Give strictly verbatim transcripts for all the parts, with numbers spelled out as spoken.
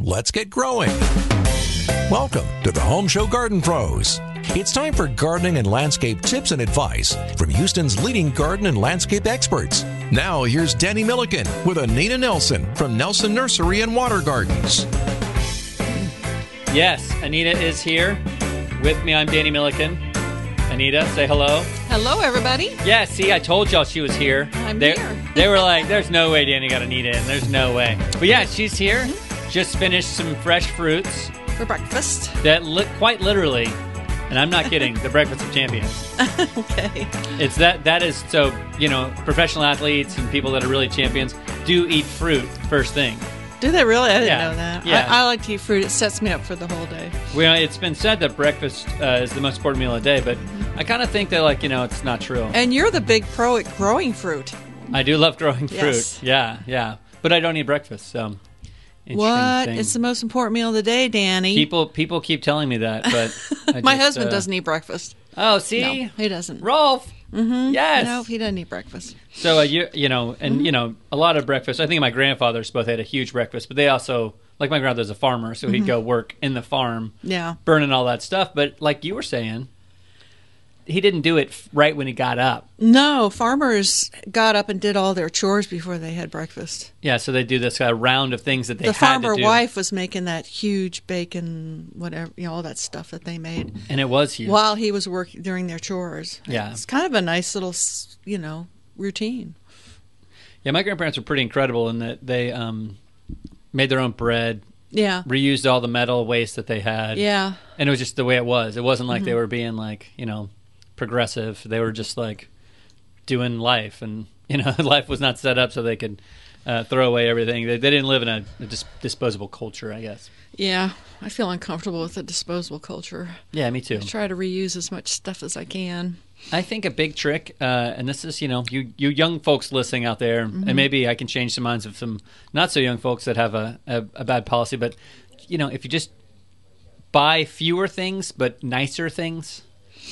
let's get growing. Welcome to the Home Show Garden Pros. It's time for gardening and landscape tips and advice from Houston's leading garden and landscape experts. Now, here's Danny Milliken with Anita Nelson from Nelson Nursery and Water Gardens. Yes, Anita is here. With me, I'm Danny Milliken. Anita, say hello. Hello, everybody. Yeah, see, I told y'all she was here. I'm they, here. They were like, there's no way Danny got Anita in. There's no way. But yeah, she's here. Mm-hmm. Just finished some fresh fruits. For breakfast. That li- quite literally, and I'm not kidding, the breakfast of champions. Okay. It's that, that is, so, you know, professional athletes and people that are really champions do eat fruit first thing. Do they really? I didn't yeah. know that. Yeah. I, I like to eat fruit. It sets me up for the whole day. Well, it's been said that breakfast uh, is the most important meal of the day, but I kind of think that, like, you know, it's not true. And you're the big pro at growing fruit. I do love growing fruit. Yes. Yeah, yeah. But I don't eat breakfast, so... What? Thing. It's the most important meal of the day, Danny. People people keep telling me that, but... I My just, husband uh, doesn't eat breakfast. Oh, see? No, he doesn't. Rolf! Mm-hmm. Yes! No, he doesn't eat breakfast. So, uh, you, you know, and, mm-hmm. you know, a lot of breakfast... I think my grandfathers both had a huge breakfast, but they also... Like, my grandfather's a farmer, so mm-hmm. he'd go work in the farm, yeah, burning all that stuff. But like you were saying... He didn't do it right when he got up. No, farmers got up and did all their chores before they had breakfast. Yeah, so they do this kind of round of things that they the had to do. The farmer wife was making that huge bacon, whatever, you know, all that stuff that they made. And it was huge. While he was working during their chores. Yeah. It's kind of a nice little, you know, routine. Yeah, my grandparents were pretty incredible in that they um, made their own bread. Yeah. Reused all the metal waste that they had. Yeah. And it was just the way it was. It wasn't like mm-hmm. they were being like, you know, progressive. They were just like doing life, and you know, life was not set up so they could uh, throw away everything. They, they didn't live in a, a dis- disposable culture, I guess. Yeah, I feel uncomfortable with the disposable culture. Yeah, me too. I try to reuse as much stuff as I can. I think a big trick, uh, and this is, you know, you, you young folks listening out there, mm-hmm. and maybe I can change the minds of some not so young folks that have a, a, a bad policy, but, you know, if you just buy fewer things but nicer things,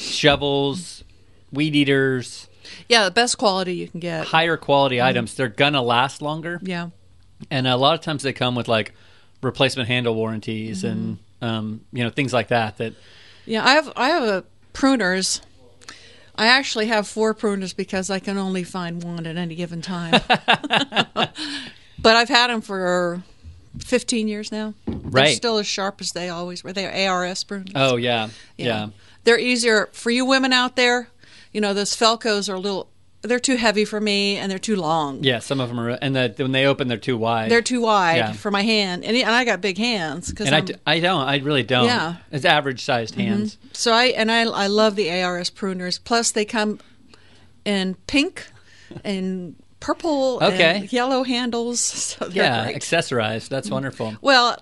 shovels, weed eaters. Yeah, the best quality you can get. Higher quality mm-hmm. items. They're going to last longer. Yeah. And a lot of times they come with, like, replacement handle warranties mm-hmm. and, um, you know, things like that. That. Yeah, I have I have a pruners. I actually have four pruners because I can only find one at any given time. But I've had them for fifteen years now. Right. They're still as sharp as they always were. They're A R S pruners. Oh, yeah. yeah. Yeah. They're easier for you women out there. You know, those Felcos are a little, they're too heavy for me and they're too long. Yeah, some of them are, and the, when they open, they're too wide. They're too wide yeah. for my hand. And, and I got big hands. Cause and I, I'm, d- I don't, I really don't. Yeah. It's average sized hands. Mm-hmm. So I, and I, I love the A R S pruners. Plus they come in pink and purple okay. and yellow handles. So they're yeah, great. Accessorized. That's wonderful. Well,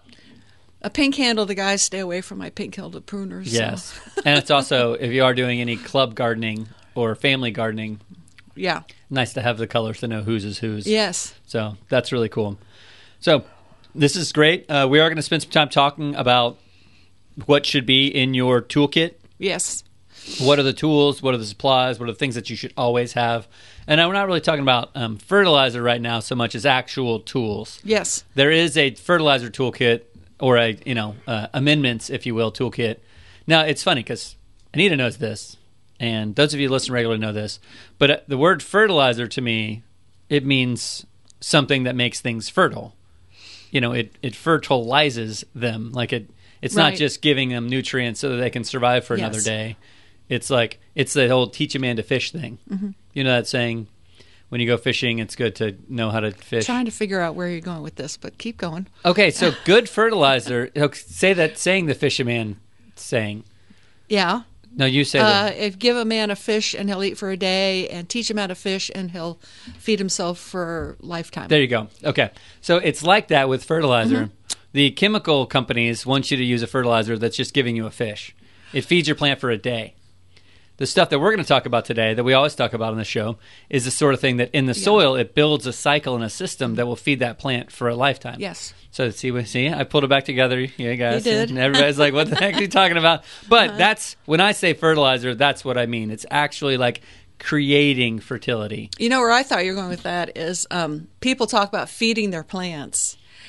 a pink handle, the guys stay away from my pink-handled pruners. Yes. So. And it's also, if you are doing any club gardening or family gardening, yeah, nice to have the colors to know whose is whose. Yes. So that's really cool. So this is great. Uh, we are going to spend some time talking about what should be in your toolkit. Yes. What are the tools? What are the supplies? What are the things that you should always have? And we're not really talking about um, fertilizer right now so much as actual tools. Yes. There is a fertilizer toolkit, or a, you know, uh, amendments, if you will, toolkit. Now, it's funny because Anita knows this, and those of you who listen regularly know this, but uh, the word fertilizer to me, it means something that makes things fertile. You know, it, it fertilizes them. Like, it, it's right. not just giving them nutrients so that they can survive for yes. another day. It's like, it's the whole teach a man to fish thing. Mm-hmm. You know that saying, when you go fishing, it's good to know how to fish. Trying to figure out where you're going with this, but keep going. Okay, so good fertilizer. Say that saying the fisherman saying. Yeah. No, you say uh, that. If give a man a fish and he'll eat for a day, and teach him how to fish and he'll feed himself for a lifetime. There you go. Okay, so it's like that with fertilizer. Mm-hmm. The chemical companies want you to use a fertilizer that's just giving you a fish. It feeds your plant for a day. The stuff that we're going to talk about today, that we always talk about on the show, is the sort of thing that in the yeah. soil, it builds a cycle and a system that will feed that plant for a lifetime. Yes. So see, see, I pulled it back together. Yeah, guys. You did. And everybody's like, what the heck are you talking about? But uh-huh. that's, when I say fertilizer, that's what I mean. It's actually like creating fertility. You know where I thought you were going with that is um, people talk about feeding their plants.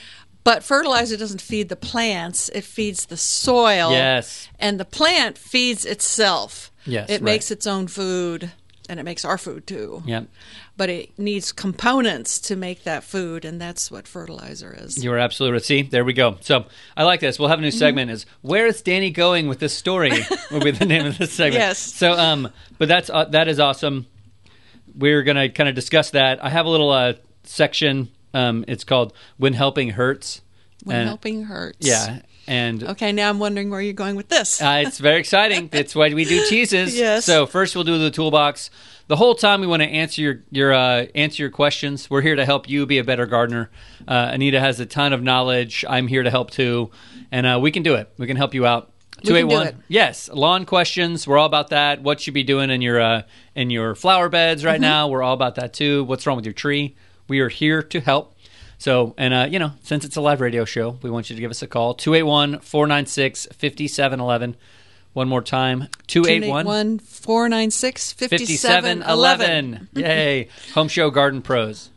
But fertilizer doesn't feed the plants; it feeds the soil. Yes. And the plant feeds itself. Yes, It right. makes its own food, and it makes our food too. Yep. But it needs components to make that food, and that's what fertilizer is. You are absolutely right. See, there we go. So I like this. We'll have a new segment. Is where is Danny going with this story? Will be the name of this segment. Yes. So, um, but that's uh, that is awesome. We're gonna kind of discuss that. I have a little uh, section. Um, it's called "When Helping Hurts." When And- helping hurts. Yeah, and Okay, now I'm wondering where you're going with this. Uh, it's very exciting. It's why we do teases. Yes. So first we'll do the toolbox. The whole time we want to answer your your uh, answer your questions. We're here to help you be a better gardener. Uh, Anita has a ton of knowledge. I'm here to help too, and uh, we can do it. We can help you out. We can do it. Yes, lawn questions. We're all about that. What you be doing in your uh, in your flower beds right Mm-hmm. now? We're all about that too. What's wrong with your tree? We are here to help. So, and, uh, you know, since it's a live radio show, we want you to give us a call, two eight one, four nine six, five seven one one. One more time, two eight one, four nine six, five five seven seven one one one. one. Yay. Home Show Garden Pros.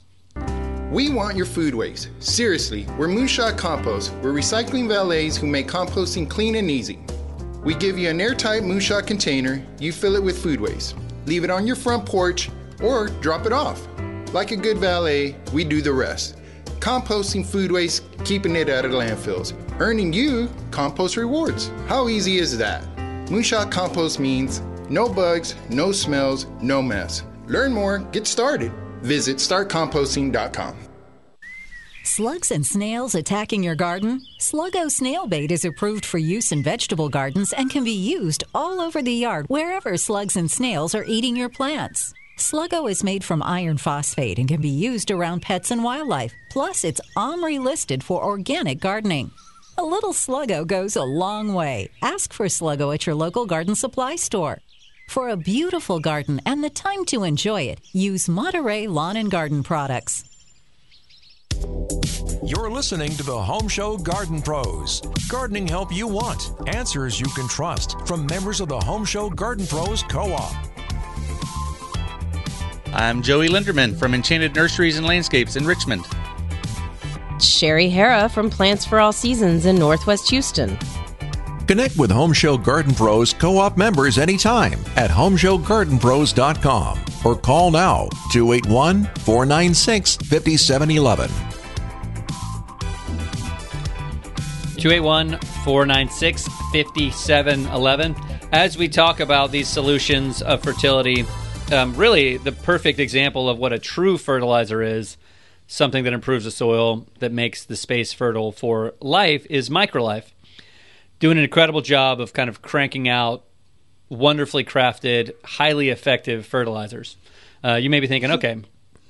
We want your food waste. Seriously, we're Moonshot Compost. We're recycling valets who make composting clean and easy. We give you an airtight Moonshot container. You fill it with food waste. Leave it on your front porch or drop it off. Like a good valet, we do the rest. Composting food waste, keeping it out of landfills, earning you compost rewards. How easy is that? Moonshot Compost means no bugs, no smells, no mess. Learn more, get started. Visit start composting dot com. Slugs and snails attacking your garden? Sluggo snail bait is approved for use in vegetable gardens and can be used all over the yard wherever slugs and snails are eating your plants. Sluggo is made from iron phosphate and can be used around pets and wildlife. Plus, it's OMRI listed for organic gardening. A little Sluggo goes a long way. Ask for Sluggo at your local garden supply store. For a beautiful garden and the time to enjoy it, use Monterey Lawn and Garden products. You're listening to the Home Show Garden Pros. Gardening help you want. Answers you can trust. From members of the Home Show Garden Pros Co-op. I'm Joey Linderman from Enchanted Nurseries and Landscapes in Richmond. Sherry Hara from Plants for All Seasons in Northwest Houston. Connect with Home Show Garden Pros Co-op members anytime at home show garden pros dot com or call now two eight one, four nine six, five seven one one. two eight one, four nine six, five seven one one. As we talk about these solutions of fertility, um, really the perfect example of what a true fertilizer is, something that improves the soil, that makes the space fertile for life, is Microlife. Doing an incredible job of kind of cranking out wonderfully crafted, highly effective fertilizers. Uh, you may be thinking, okay,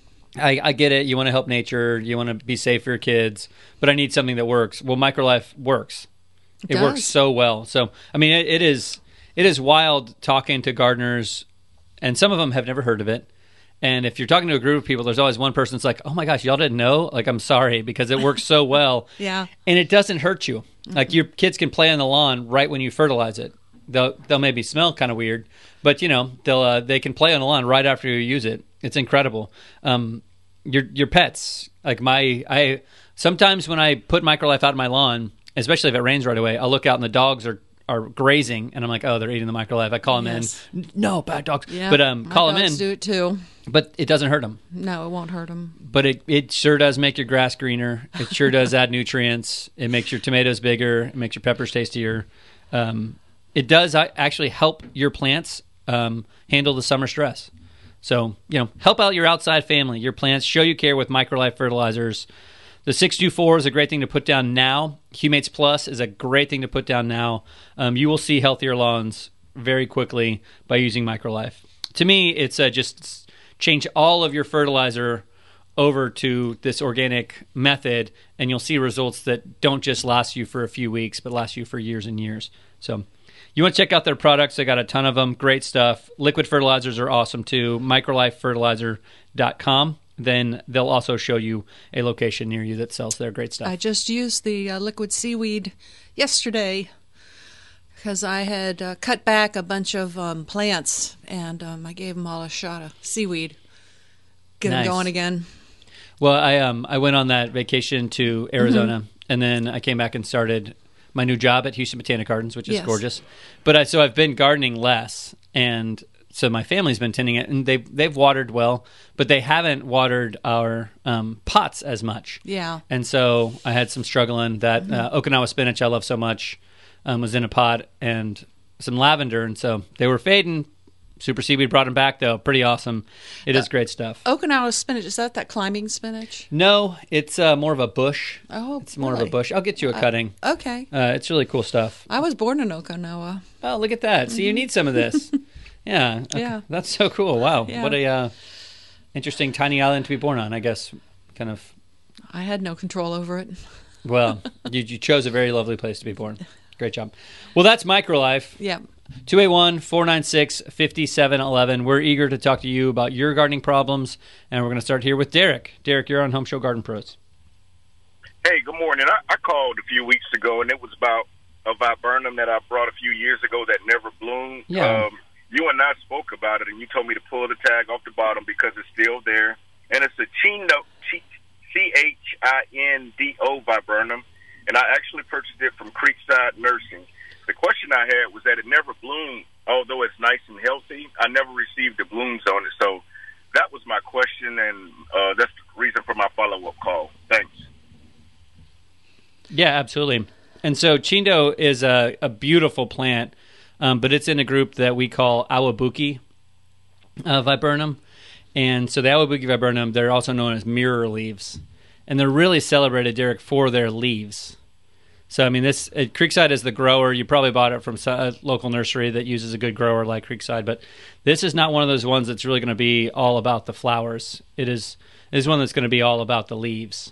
I, I get it. You want to help nature. You want to be safe for your kids. But I need something that works. Well, Microlife works. It, It works does. so well. So, I mean, it, it is it is wild talking to gardeners, and some of them have never heard of it. And if you're talking to a group of people, there's always one person that's like, oh my gosh, y'all didn't know? Like, I'm sorry, because it works so well. Yeah. And it doesn't hurt you. Like, your kids can play on the lawn right when you fertilize it. They'll they'll maybe smell kind of weird, but you know they'll uh, they can play on the lawn right after you use it. It's incredible. Um, your your pets, like my I sometimes when I put Microlife out on my lawn, especially if it rains right away, I'll look out and the dogs are, are grazing, and I'm like, oh, they're eating the Microlife. I call them Yes. in. No, bad dogs. Yeah, but um, my call them dogs in. do it too. But it doesn't hurt them. No, it won't hurt them. But it, it sure does make your grass greener. It sure does add nutrients. It makes your tomatoes bigger. It makes your peppers tastier. Um, it does uh, actually help your plants um, handle the summer stress. So, you know, help out your outside family, your plants. Show you care with Microlife fertilizers. The six two four is a great thing to put down now. Humates Plus is a great thing to put down now. Um, you will see healthier lawns very quickly by using Microlife. To me, it's uh, just change all of your fertilizer over to this organic method, and you'll see results that don't just last you for a few weeks, but last you for years and years. So you want to check out their products. They got a ton of them. Great stuff. Liquid fertilizers are awesome too. microlife fertilizer dot com. Then they'll also show you a location near you that sells their great stuff. I just used the uh, liquid seaweed yesterday because I had uh, cut back a bunch of um, plants, and um, I gave them all a shot of seaweed. Get Nice. them going again. Well, I um I went on that vacation to Arizona, Mm-hmm. and then I came back and started my new job at Houston Botanic Gardens, which is Yes. gorgeous. But I so I've been gardening less, and so my family's been tending it, and they they've watered well, but they haven't watered our um, pots as much. Yeah. And so I had some struggling. That Mm-hmm. uh, Okinawa spinach I love so much um, was in a pot, and some lavender, and so they were fading. Super Seaweed brought them back, though. Pretty awesome. It is great stuff. Okinawa spinach, is that that climbing spinach? No, it's uh, more of a bush. Oh, It's more of really? a bush. I'll get you a cutting. Okay. Uh, it's really cool stuff. I was born in Okinawa. Oh, look at that. See, you need some of this. Yeah. Okay. Yeah. That's so cool. Wow. Yeah. What a uh, interesting tiny island to be born on, I guess. Kind of, I had no control over it. well, you, you chose a very lovely place to be born. Great job. Well, that's Microlife. Yeah. two eight one, four nine six, five seven one one. We're eager to talk to you about your gardening problems, and we're going to start here with Derek. Derek, you're on Home Show Garden Pros. Hey, good morning. I, I called a few weeks ago, and it was about a viburnum that I brought a few years ago that never bloomed. Yeah. Um, you and I spoke about it, and you told me to pull the tag off the bottom because it's still there. And it's a Chindo, C H I N D O viburnum, and I actually purchased it from Creekside Nursing. The question I had was that it never bloomed, although it's nice and healthy. I never received the blooms on it. So that was my question, and uh, that's the reason for my follow-up call. Thanks. Yeah, absolutely. And so Chindo is a, a beautiful plant, um, but it's in a group that we call Awabuki uh, viburnum. And so the Awabuki viburnum, they're also known as mirror leaves. And they're really celebrated, Derek, for their leaves. So, I mean, this uh, Creekside is the grower. You probably bought it from a local nursery that uses a good grower like Creekside. But this is not one of those ones that's really going to be all about the flowers. It is, it is one that's going to be all about the leaves.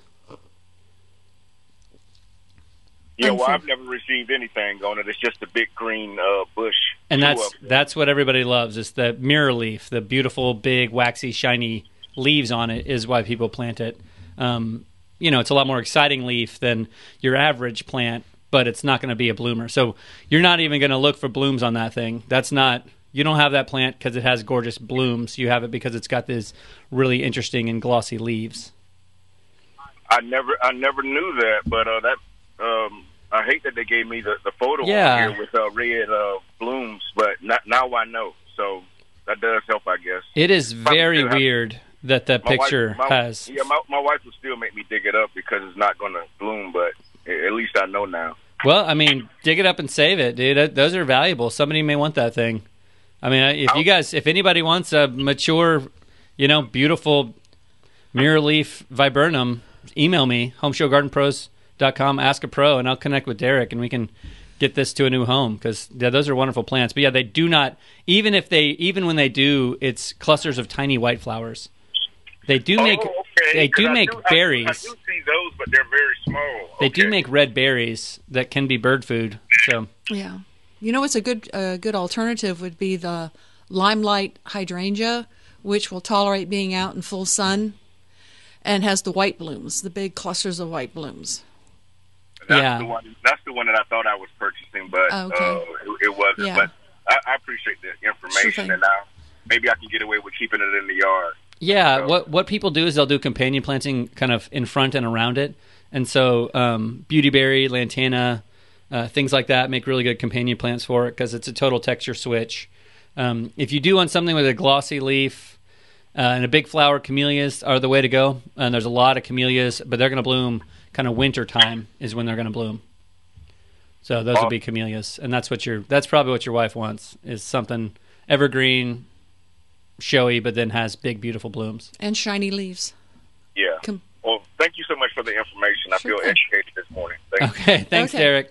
Yeah, And well, for- I've never received anything on it. It's just a big green uh, bush. And Two that's of them. that's what everybody loves. Is the mirror leaf, the beautiful, big, waxy, shiny leaves on it is why people plant it. Um, you know, it's a lot more exciting leaf than your average plant, but it's not going to be a bloomer. So you're not even going to look for blooms on that thing. That's not. You don't have that plant because it has gorgeous blooms. You have it because it's got these really interesting and glossy leaves. I never, I never knew that, but uh, that um, I hate that they gave me the, the photo Yeah. on here with uh, red uh, blooms, but not, now I know. So that does help, I guess. It is Probably very still have- weird that the My wife- picture my- has. Yeah, my, my wife will still make me dig it up because it's not going to bloom, but at least I know now. Well, I mean, dig it up and save it, dude. That- Those are valuable. Somebody may want that thing. I mean, if you guys, if anybody wants a mature, you know, beautiful mirror leaf viburnum, email me, home show garden pros dot com, ask a pro, and I'll connect with Derek, and we can get this to a new home because yeah, those are wonderful plants. But yeah, they do not, even if they, even when they do, it's clusters of tiny white flowers. They do make, oh, okay. they 'Cause do I make I berries. I, do see those, but they're very small. They Okay. do make red berries that can be bird food. So Yeah. You know what's a good uh, good alternative would be the limelight hydrangea, which will tolerate being out in full sun and has the white blooms, the big clusters of white blooms. That's Yeah. the one. That's the one that I thought I was purchasing, but Oh, okay. uh, it, it wasn't. Yeah. But I, I appreciate the Sure information, thing. and now maybe I can get away with keeping it in the yard. yeah, So- what what people do is they'll do companion planting kind of in front and around it, and so um, beautyberry, lantana, uh, things like that make really good companion plants for it because it's a total texture switch. Um, if you do want something with a glossy leaf uh, and a big flower, camellias are the way to go. And there's a lot of camellias, but they're going to bloom kind of winter time is when they're going to bloom. So those will be camellias, and that's what your that's probably what your wife wants is something evergreen, showy, but then has big, beautiful blooms. And shiny leaves. Yeah. Com- Well, thank you so much for the information. I Sure feel thing. educated this morning. Thank you. Okay, thanks, Okay. Derek.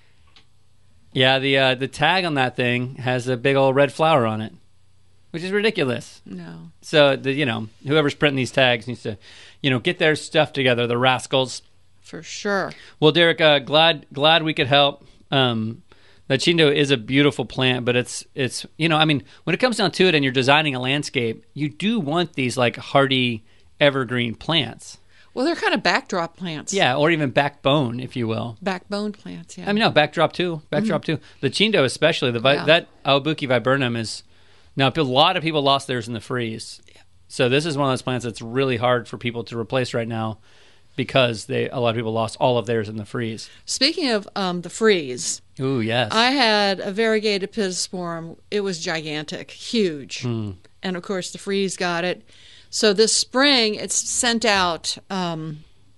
Yeah, the uh, the tag on that thing has a big old red flower on it, which is ridiculous. No. So the you know whoever's printing these tags needs to, you know, get their stuff together. The rascals. For sure. Well, Derek, uh, glad glad we could help. Um, the Chindo is a beautiful plant, but it's it's you know I mean when it comes down to it, and you're designing a landscape, you do want these like hardy evergreen plants. Well, they're kind of backdrop plants. Yeah, or even backbone, if you will. Backbone plants, yeah. I mean, no, backdrop too. Backdrop too. The Chindo, especially the vi- Yeah. that Awabuki viburnum is now a lot of people lost theirs in the freeze. So this is one of those plants that's really hard for people to replace right now because they a lot of people lost all of theirs in the freeze. Speaking of um, the freeze, ooh, yes. I had a variegated pittosporum. It was gigantic, huge. Mm. And, of course, the freeze got it. So this spring, it's sent out um,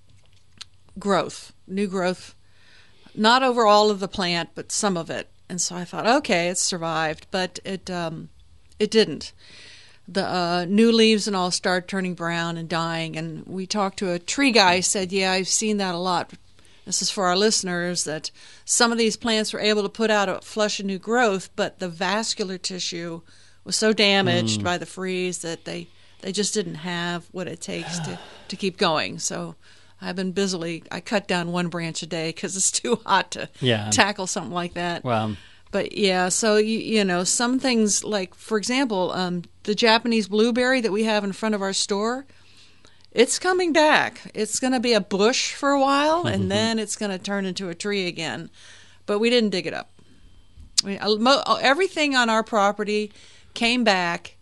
growth, new growth, not over all of the plant, but some of it. And so I thought, okay, it's survived, but it um, it didn't. The uh, new leaves and all started turning brown and dying. And we talked to a tree guy, said, yeah, I've seen that a lot. This is for our listeners, that some of these plants were able to put out a flush of new growth, but the vascular tissue was so damaged mm. by the freeze that they, they just didn't have what it takes to, to keep going. So I've been busily, I cut down one branch a day because it's too hot to yeah. tackle something like that. Wow. But yeah, so you, you know, some things like, for example, um, the Japanese blueberry that we have in front of our store, it's coming back. It's going to be a bush for a while, and then it's going to turn into a tree again. But we didn't dig it up. I mean, everything on our property came back,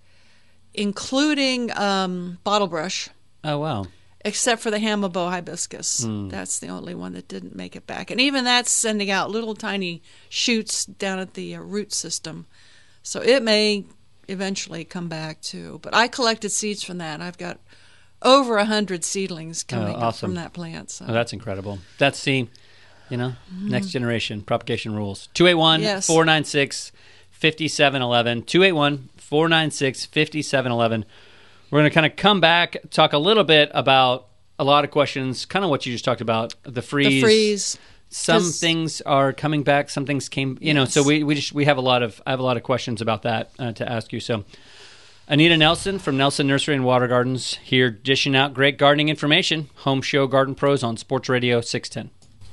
including um, bottlebrush. Oh, wow. Except for the Hamabow hibiscus. Mm. That's the only one that didn't make it back. And even that's sending out little tiny shoots down at the uh, root system. So it may eventually come back too. But I collected seeds from that. I've got over a hundred seedlings coming oh, awesome. up from that plant. So. Oh, that's incredible. That's the, you know, mm. next generation propagation rules. two eight one, four nine six, five seven one one. two eight one, four nine six, five seven one one. We're going to kind of come back, talk a little bit about a lot of questions, kind of what you just talked about, the freeze. The freeze. Some things are coming back, some things came, you yes. know, so we we just we have a lot of I have a lot of questions about that uh, to ask you. So Anita Nelson from Nelson Nursery and Water Gardens here dishing out great gardening information. Home Show Garden Pros on Sports Radio six ten.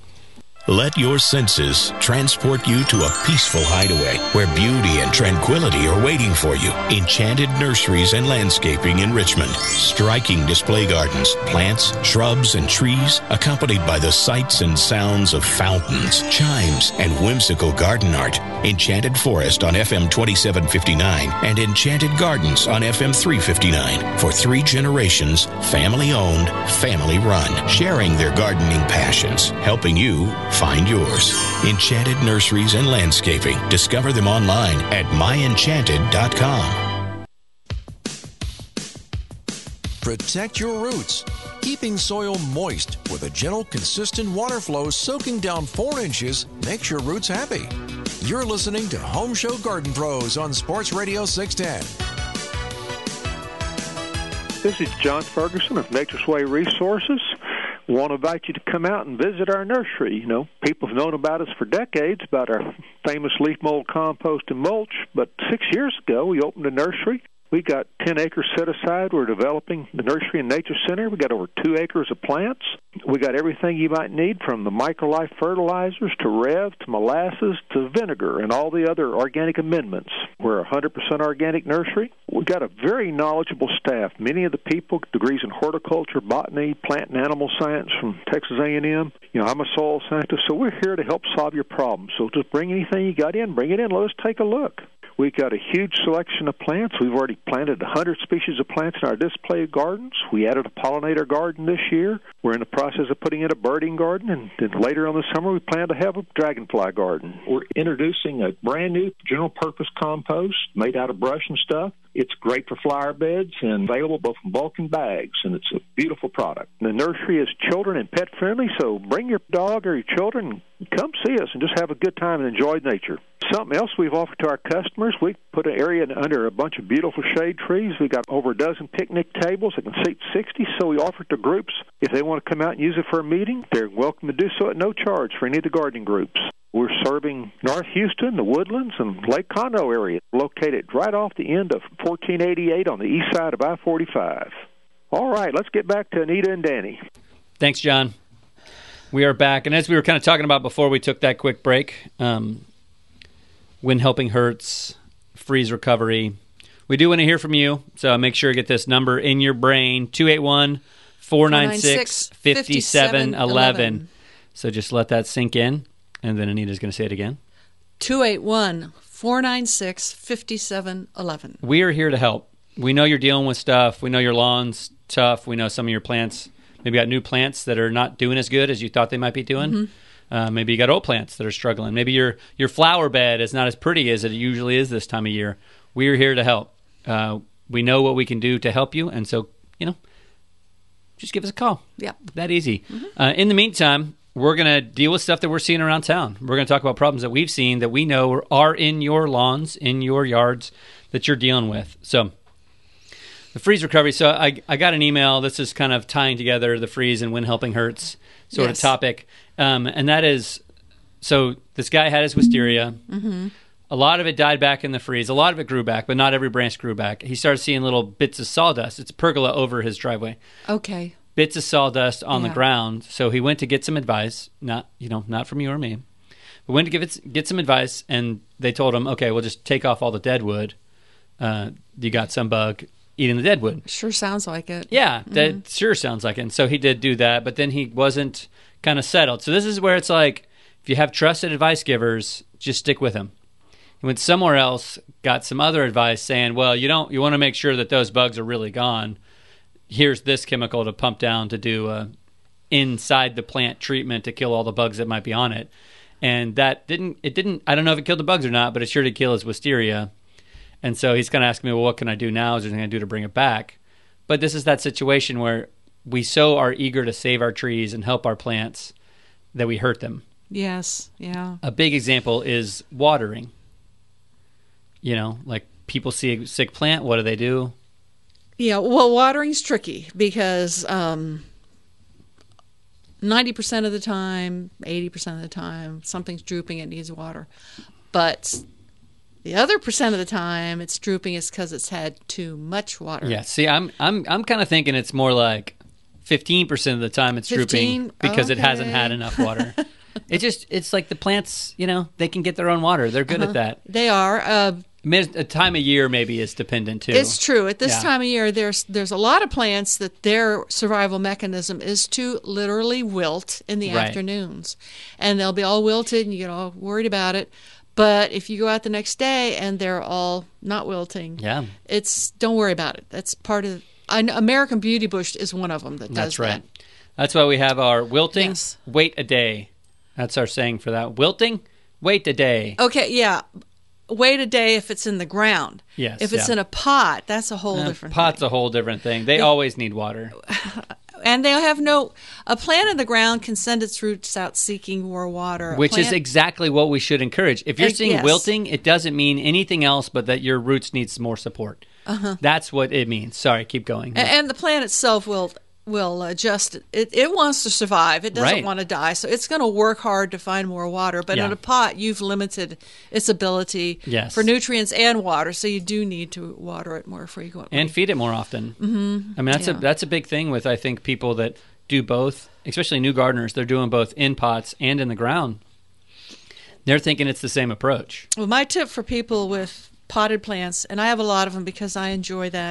Let your senses transport you to a peaceful hideaway where beauty and tranquility are waiting for you. Enchanted Nurseries and Landscaping in Richmond. Striking display gardens, plants, shrubs, and trees, accompanied by the sights and sounds of fountains, chimes, and whimsical garden art. Enchanted Forest on F M twenty-seven fifty-nine and Enchanted Gardens on F M three fifty-nine. For three generations, family-owned, family-run, sharing their gardening passions, helping you find yours. Enchanted Nurseries and Landscaping. Discover them online at my enchanted dot com. Protect your roots. Keeping soil moist with a gentle, consistent water flow soaking down four inches makes your roots happy. You're listening to Home Show Garden Pros on Sports Radio six ten. This is John Ferguson of Nature's Way Resources. We want to invite you to come out and visit our nursery. You know, people have known about us for decades, about our famous leaf mold compost and mulch, but six years ago we opened a nursery. We got ten acres set aside. We're developing the nursery and nature center. We got over two acres of plants. We got everything you might need, from the microlife fertilizers to Rev to molasses to vinegar and all the other organic amendments. We're a one hundred percent organic nursery. We've got a very knowledgeable staff. Many of the people, degrees in horticulture, botany, plant and animal science from Texas A and M. You know, I'm a soil scientist, so we're here to help solve your problems. So just bring anything you got in, bring it in. Let us take a look. We've got a huge selection of plants. We've already planted one hundred species of plants in our display gardens. We added a pollinator garden this year. We're in the process of putting in a birding garden, and then later on this summer we plan to have a dragonfly garden. We're introducing a brand new general-purpose compost made out of brush and stuff. It's great for flower beds and available both in bulk and bags, and it's a beautiful product. The nursery is children and pet-friendly, so bring your dog or your children and come see us and just have a good time and enjoy nature. Something else we've offered to our customers, we put an area under a bunch of beautiful shade trees. We've got over a dozen picnic tables that can seat sixty, so we offer it to groups. If they want to come out and use it for a meeting, they're welcome to do so at no charge for any of the gardening groups. We're serving North Houston, the Woodlands, and Lake Conroe area, located right off the end of fourteen eighty-eight on the east side of I forty-five. All right, let's get back to Anita and Danny. Thanks, John. We are back, and as we were kind of talking about before we took that quick break, um, when helping hurts, freeze recovery, we do want to hear from you, so make sure you get this number in your brain, two eight one, four nine six, five seven one one. So just let that sink in. And then Anita's going to say it again. two eight one, four nine six, five seven one one. We are here to help. we know you're dealing with stuff. We know your lawn's tough. We know some of your plants, maybe got new plants that are not doing as good as you thought they might be doing. Mm-hmm. Uh, maybe you got old plants that are struggling. Maybe your your flower bed is not as pretty as it usually is this time of year. We're here to help. Uh, we know what we can do to help you, and so, you know, just give us a call. Yeah. That easy. Mm-hmm. Uh, in the meantime, we're going to deal with stuff that we're seeing around town. We're going to talk about problems that we've seen that we know are in your lawns, in your yards, that you're dealing with. So the freeze recovery. So I, I got an email. This is kind of tying together the freeze and when helping hurts sort yes. of topic. Um, and that is, so this guy had his wisteria. Mm-hmm. A lot of it died back in the freeze. A lot of it grew back, but not every branch grew back. He started seeing little bits of sawdust. It's a pergola over his driveway. Okay. Bits of sawdust on yeah. the ground. So he went to get some advice, not, you know, not from you or me, but went to give it, get some advice, and they told him, okay, we'll just take off all the dead wood. Uh, you got some bug eating the dead wood. Sure sounds like it. Yeah, that mm-hmm. sure sounds like it. And so he did do that, but then he wasn't kind of settled. So this is where it's like, if you have trusted advice givers, just stick with them. He went somewhere else, got some other advice saying, well, you don't, you want to make sure that those bugs are really gone. Here's this chemical to pump down to do a inside the plant treatment to kill all the bugs that might be on it. And that didn't, it didn't, I don't know if it killed the bugs or not, but it sure did kill his wisteria. And so he's kind of asking me, well, what can I do now? Is there anything I can do to bring it back? But this is that situation where we so are eager to save our trees and help our plants that we hurt them. Yes, yeah. A big example is watering. You know, like people see a sick plant, what do they do? Yeah, well, watering's tricky because um, ninety percent of the time, eighty percent of the time, something's drooping, it needs water. But the other percent of the time it's drooping is because it's had too much water. Yeah, see, I'm I'm I'm kind of thinking it's more like fifteen percent of the time it's fifteen? Drooping because okay. it hasn't had enough water. It just, it's like the plants, you know, they can get their own water. They're good uh-huh. at that. They are. Uh, A time of year maybe is dependent too. It's true. At this yeah. time of year, there's there's a lot of plants that their survival mechanism is to literally wilt in the right. afternoons. And they'll be all wilted and you get all worried about it. But if you go out the next day and they're all not wilting, yeah. it's don't worry about it. That's part of I know American Beauty Bush is one of them that does That's right. that. That's why we have our wilting, yes. wait a day. That's our saying for that. Wilting, wait a day. Okay, yeah. Wait a day if it's in the ground. Yes. If it's yeah. in a pot, that's a whole uh, different pot's thing. a whole different thing. They it, always need water. And they have no... A plant in the ground can send its roots out seeking more water. Which plant, is exactly what we should encourage. If you're uh, seeing yes. wilting, it doesn't mean anything else but that your roots need some more support. Uh-huh. That's what it means. Sorry, keep going. And, and the plant itself will... will adjust. It, it wants to survive. It doesn't right. want to die. So it's going to work hard to find more water. But yeah. in a pot, you've limited its ability yes. for nutrients and water. So you do need to water it more frequently. And feed it more often. Mm-hmm. I mean, that's, yeah. a, that's a big thing with, I think, people that do both, especially new gardeners. They're doing both in pots and in the ground. They're thinking it's the same approach. Well, my tip for people with potted plants, and I have a lot of them because I enjoy that,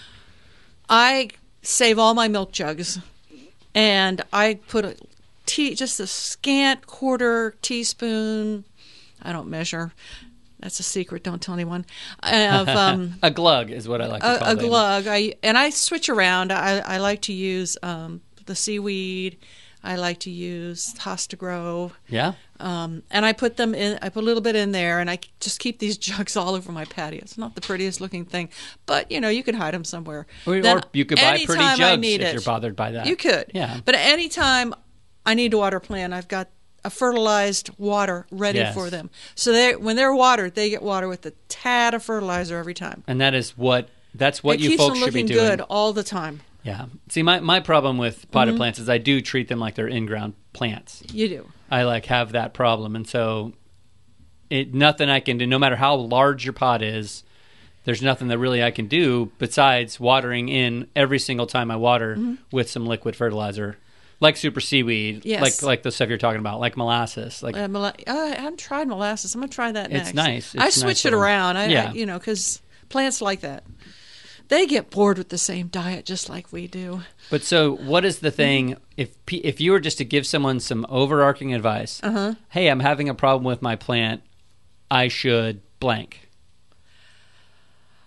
I save all my milk jugs, and I put a tea, just a scant quarter teaspoon. I don't measure. That's a secret. Don't tell anyone. Of, um, a glug is what I like to a, call a it. glug. I and I switch around. I, I like to use um, the seaweed. I like to use Hosta Grow. Yeah. Um, and I put them in. I put a little bit in there, and I just keep these jugs all over my patio. It's not the prettiest looking thing, but you know you can hide them somewhere. Or, then, or you could buy pretty jugs if it, you're bothered by that. You could. Yeah. But anytime I need to water a plant, I've got a fertilized water ready yes. for them. So they, when they're watered, they get water with a tad of fertilizer every time. And that is what that's what it you folks should be doing. It keeps them looking good all the time. Yeah. See, my, my problem with potted mm-hmm. plants is I do treat them like they're in-ground plants. You do. I like have that problem, and so it nothing I can do. No matter how large your pot is, there's nothing that really I can do besides watering in every single time I water mm-hmm. with some liquid fertilizer, like super seaweed, yes. like like the stuff you're talking about, like molasses. Like uh, mola- uh, I haven't tried molasses. I'm gonna try that next. It's nice. It's I switch nice it little, around. I, yeah. I, you know, because plants like that. They get bored with the same diet just like we do. But so what is the thing, if if you were just to give someone some overarching advice, uh-huh. hey, I'm having a problem with my plant, I should blank.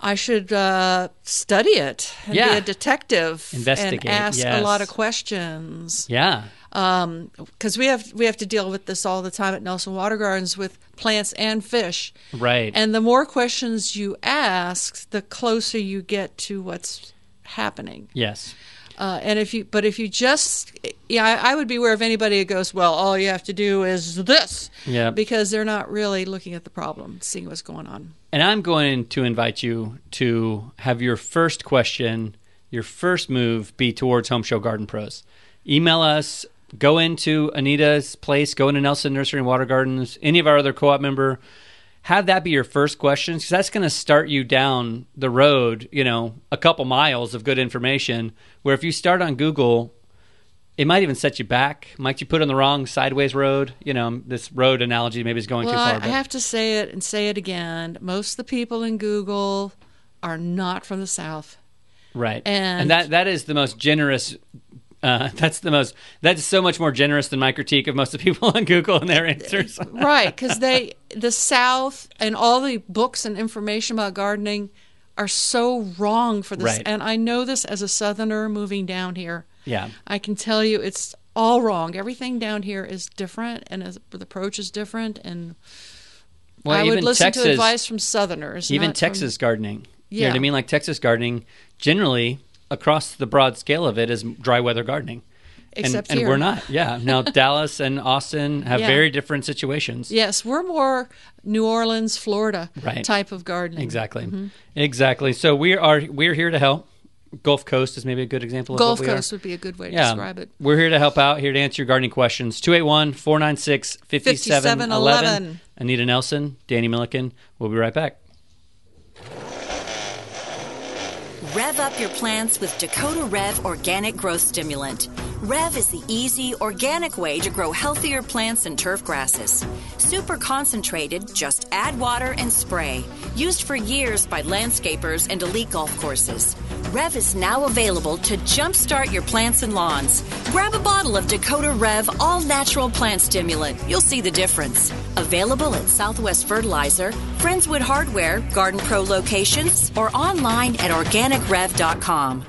I should uh, study it and Yeah. be a detective Investigate, and ask yes. a lot of questions. Yeah. Um, because we have we have to deal with this all the time at Nelson Water Gardens with plants and fish. Right. And the more questions you ask, the closer you get to what's happening. Yes. Uh, and if you, but if you just, yeah, I, I would beware of anybody who goes, well, all you have to do is this, Yeah. because they're not really looking at the problem, seeing what's going on. And I'm going to invite you to have your first question, your first move be towards Home Show Garden Pros. Email us, go into Anita's place, go into Nelson Nursery and Water Gardens, any of our other co-op member. Have that be your first question, because that's going to start you down the road, you know, a couple miles of good information, where if you start on Google, it might even set you back. Might you put on the wrong sideways road? You know, this road analogy maybe is going Well, too far. I, I but- have to say it and say it again. Most of the people in Google are not from the South. Right. And- and that that is the most generous uh, that's the most that's so much more generous than my critique of most of the people on Google and their answers. Right, because they, the South and all the books and information about gardening are so wrong for this. Right. And I know this as a Southerner moving down here. Yeah. I can tell you it's all wrong. Everything down here is different, and as, the approach is different. And Well, I would even listen Texas- to advice from Southerners. Even not from- Texas gardening. You know Yeah. what I mean? Like Texas gardening, generally across the broad scale of it is dry weather gardening. Except and, here. and we're not. Yeah. Now Dallas and Austin have Yeah. very different situations. Yes, we're more New Orleans, Florida Right. type of gardening. Exactly. Mhm. Exactly. So we are we're here to help. Gulf Coast is maybe a good example of Gulf what we Coast are. would be a good way to Yeah. describe it. We're here to help out, here to answer your gardening questions. two eight one, four nine six, five seven one one. Anita Nelson, Danny Milliken. We'll be right back. Rev up your plants with Dakota Rev Organic Growth Stimulant. Rev is the easy, organic way to grow healthier plants and turf grasses. Super concentrated, just add water and spray. Used for years by landscapers and elite golf courses. Rev is now available to jumpstart your plants and lawns. Grab a bottle of Dakota Rev all-natural plant stimulant. You'll see the difference. Available at Southwest Fertilizer, Friendswood Hardware, Garden Pro locations, or online at organic rev dot com.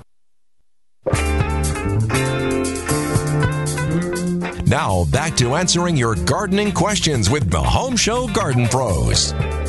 Now, back to answering your gardening questions with the Home Show Garden Pros.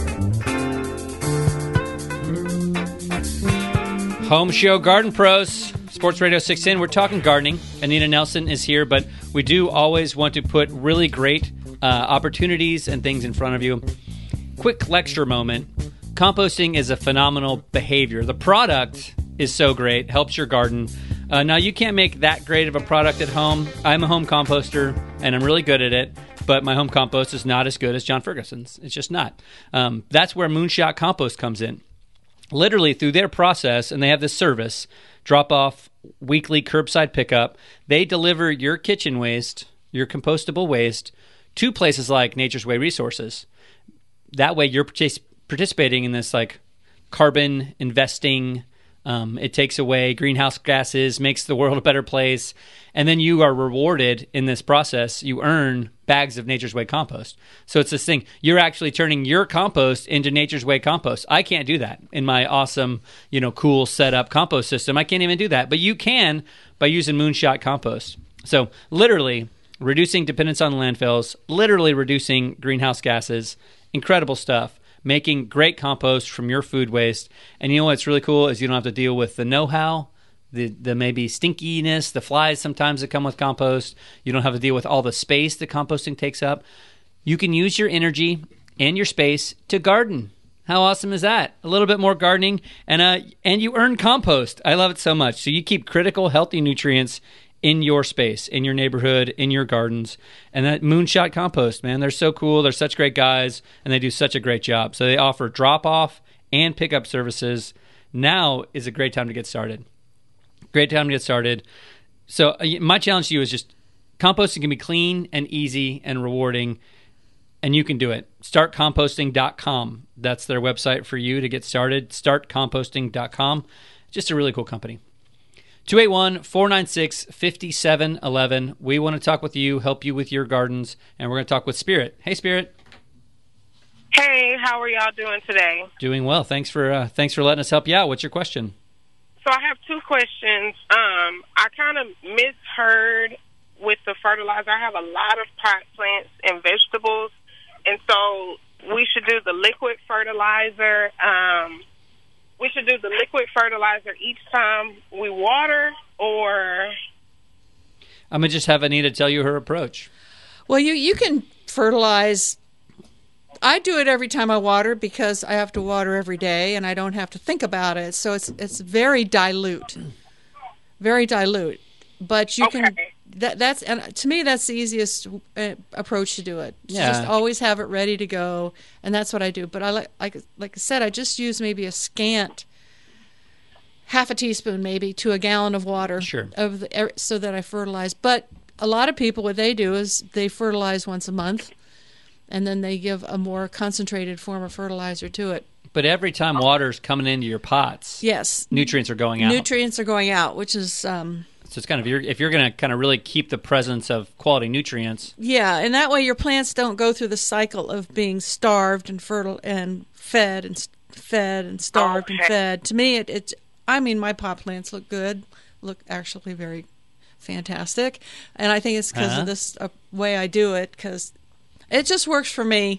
Home Show Garden Pros, Sports Radio six ten. We're talking gardening. Anita Nelson is here, but we do always want to put really great uh, opportunities and things in front of you. Quick lecture moment. Composting is a phenomenal behavior. The product is so great, helps your garden. Uh, now, you can't make that great of a product at home. I'm a home composter, and I'm really good at it, but my home compost is not as good as John Ferguson's. It's just not. Um, that's where Moonshot Compost comes in. Literally, through their process, and they have this service, drop-off, weekly curbside pickup, they deliver your kitchen waste, your compostable waste, to places like Nature's Way Resources. That way, you're partic- participating in this like carbon investing. Um, it takes away greenhouse gases, makes the world a better place, and then you are rewarded in this process. You earn bags of Nature's Way compost. So it's this thing. You're actually turning your compost into Nature's Way compost. I can't do that in my awesome, you know, cool setup compost system. I can't even do that, but you can by using Moonshot Compost. So literally reducing dependence on landfills, literally reducing greenhouse gases, incredible stuff. Making great compost from your food waste. And you know what's really cool is you don't have to deal with the know-how, the, the maybe stinkiness, the flies sometimes that come with compost. You don't have to deal with all the space that composting takes up. You can use your energy and your space to garden. How awesome is that? A little bit more gardening, and uh, and you earn compost. I love it so much. So you keep critical, healthy nutrients in your space, in your neighborhood, in your gardens. And that Moonshot Compost, man, they're so cool. They're such great guys, and they do such a great job. So they offer drop-off and pickup services. Now is a great time to get started. Great time to get started. So uh, my challenge to you is just composting can be clean and easy and rewarding, and you can do it. start composting dot com. That's their website for you to get started. start composting dot com. Just a really cool company. two eight one, four nine six, five seven one one. We want to talk with you, help you with your gardens, and we're going to talk with Spirit. Hey, Spirit. Hey, how are y'all doing today? Doing well. Thanks for uh, thanks for letting us help you out. What's your question? So I have two questions. Um, I kind of misheard with the fertilizer. I have a lot of pot plants and vegetables, and so we should do the liquid fertilizer. Um, we should do the liquid fertilizer each time we water, or... I'm going to just have Anita tell you her approach. Well, you, you can fertilize. I do it every time I water because I have to water every day and I don't have to think about it. So it's it's very dilute, very dilute. But you Okay. can that that's and to me that's the easiest uh, approach to do it. Yeah. Just always have it ready to go, and that's what I do. But I like like like I said, I just use maybe a scant half a teaspoon maybe to a gallon of water. Sure. Of the, so that I fertilize. But a lot of people, what they do is they fertilize once a month, and then they give a more concentrated form of fertilizer to it. But every time water's coming into your pots, Yes. nutrients are going out. Nutrients are going out, which is, um, So it's kind of, if you're going to kind of really keep the presence of quality nutrients. yeah, and that way your plants don't go through the cycle of being starved and fertile and fed and s- fed and starved and Okay. fed. To me, it, it, I mean, my pot plants look good, look actually very fantastic, and I think it's because Uh-huh. of this uh, way I do it, because it just works for me.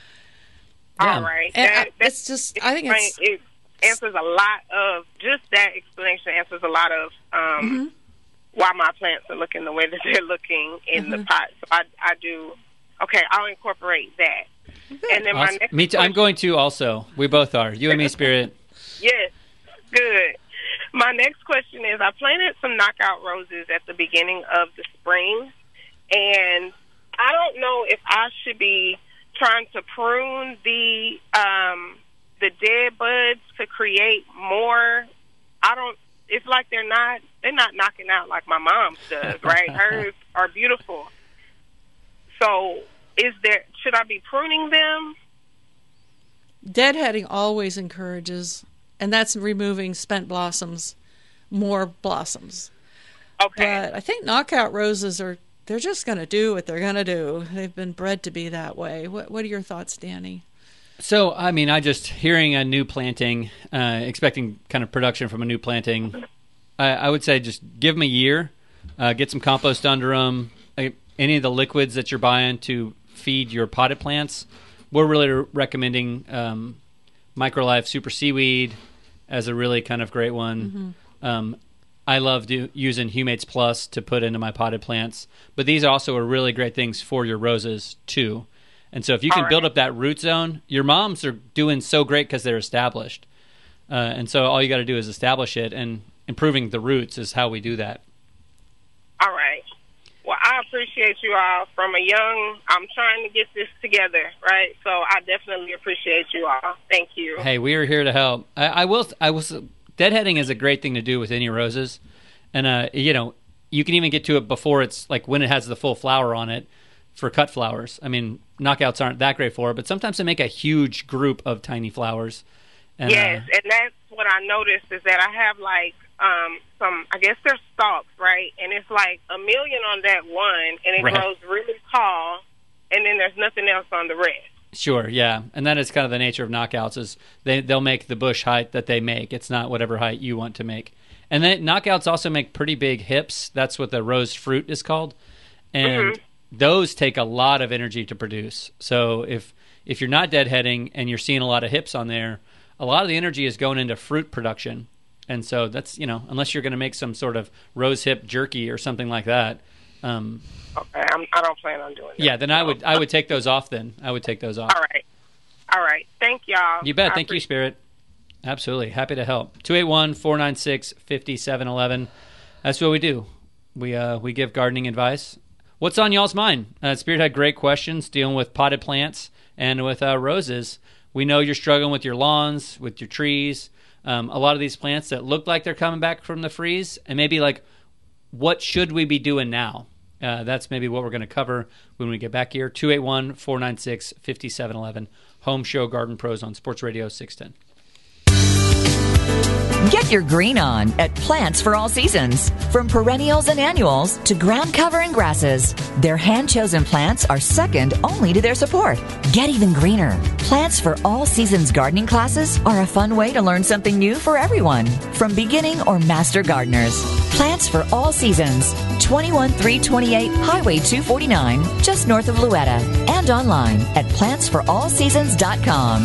All right. And That- I- it's just, I think it's, it answers a lot of, just that explanation answers a lot of um, Mm-hmm. why my plants are looking the way that they're looking in Mm-hmm. the pot. So I, I do, okay, I'll incorporate that. And then my Awesome. next Me too. I'm question- going to also. We both are. You and me, Spirit. Yes, good. My next question is, I planted some knockout roses at the beginning of the spring, and I don't know if I should be trying to prune the um, the dead buds to create more. I don't. It's like they're not they're not knocking out like my mom's does, right? Hers are beautiful. So, is there should I be pruning them? deadheading always encourages, and that's removing spent blossoms, more blossoms. Okay. But I think knockout roses are, they're just going to do what they're going to do. They've been bred to be that way. What What are your thoughts, Danny? So, I mean, I just, hearing a new planting, uh, expecting kind of production from a new planting, I, I would say just give them a year, uh, get some compost under them, uh, any of the liquids that you're buying to feed your potted plants. We're really recommending um, Microlife Super Seaweed as a really kind of great one. Mm-hmm. Um, I love do, using Humates Plus to put into my potted plants, but these also are really great things for your roses too. And so if you can All right. build up that root zone, your moms are doing so great because they're established. Uh, and so all you got to do is establish it, and improving the roots is how we do that. All right. Well, I appreciate you all. From a young, I'm trying to get this together, right? So I definitely appreciate you all. Thank you. Hey, we are here to help. I, I will. I will. Deadheading is a great thing to do with any roses, and uh, you know, you can even get to it before it's like when it has the full flower on it for cut flowers. I mean, knockouts aren't that great for it, but sometimes they make a huge group of tiny flowers. And, Yes, uh, and that's what I noticed is that I have like um, some, I guess they're stalks, right? And it's like a million on that one, and it Right. grows really tall, and then there's nothing else on the rest. Sure, yeah, and that is kind of the nature of knockouts. Is they they'll make the bush height that they make. It's not whatever height you want to make. And then knockouts also make pretty big hips. That's what the rose fruit is called, and Mhm. those take a lot of energy to produce. So if if you're not deadheading and you're seeing a lot of hips on there, a lot of the energy is going into fruit production. And so that's, you know, unless you're going to make some sort of rose hip jerky or something like that. Um, Okay, I'm, I don't plan on doing that. yeah, then I would I would take those off. Then I would take those off. All right. All right. Thank y'all. You bet. I Thank you, appreciate- Spirit. Absolutely. Happy to help. two eight one, four nine six, five seven one one. That's what we do. We uh, we give gardening advice. What's on y'all's mind? Uh, Spirit had great questions dealing with potted plants and with uh, roses. We know you're struggling with your lawns, with your trees. Um, a lot of these plants that look like they're coming back from the freeze, and maybe like, what should we be doing now? Uh, that's maybe what we're going to cover when we get back here. two eight one, four nine six, five seven one one. Home Show Garden Pros on Sports Radio six ten. Get your green on at Plants for All Seasons. From perennials and annuals to ground cover and grasses, their hand-chosen plants are second only to their support. Get even greener. Plants for All Seasons gardening classes are a fun way to learn something new for everyone, from beginning or master gardeners. Plants for All Seasons, twenty-one three twenty-eight Highway two forty-nine, just north of Louetta, and online at plants for all seasons dot com.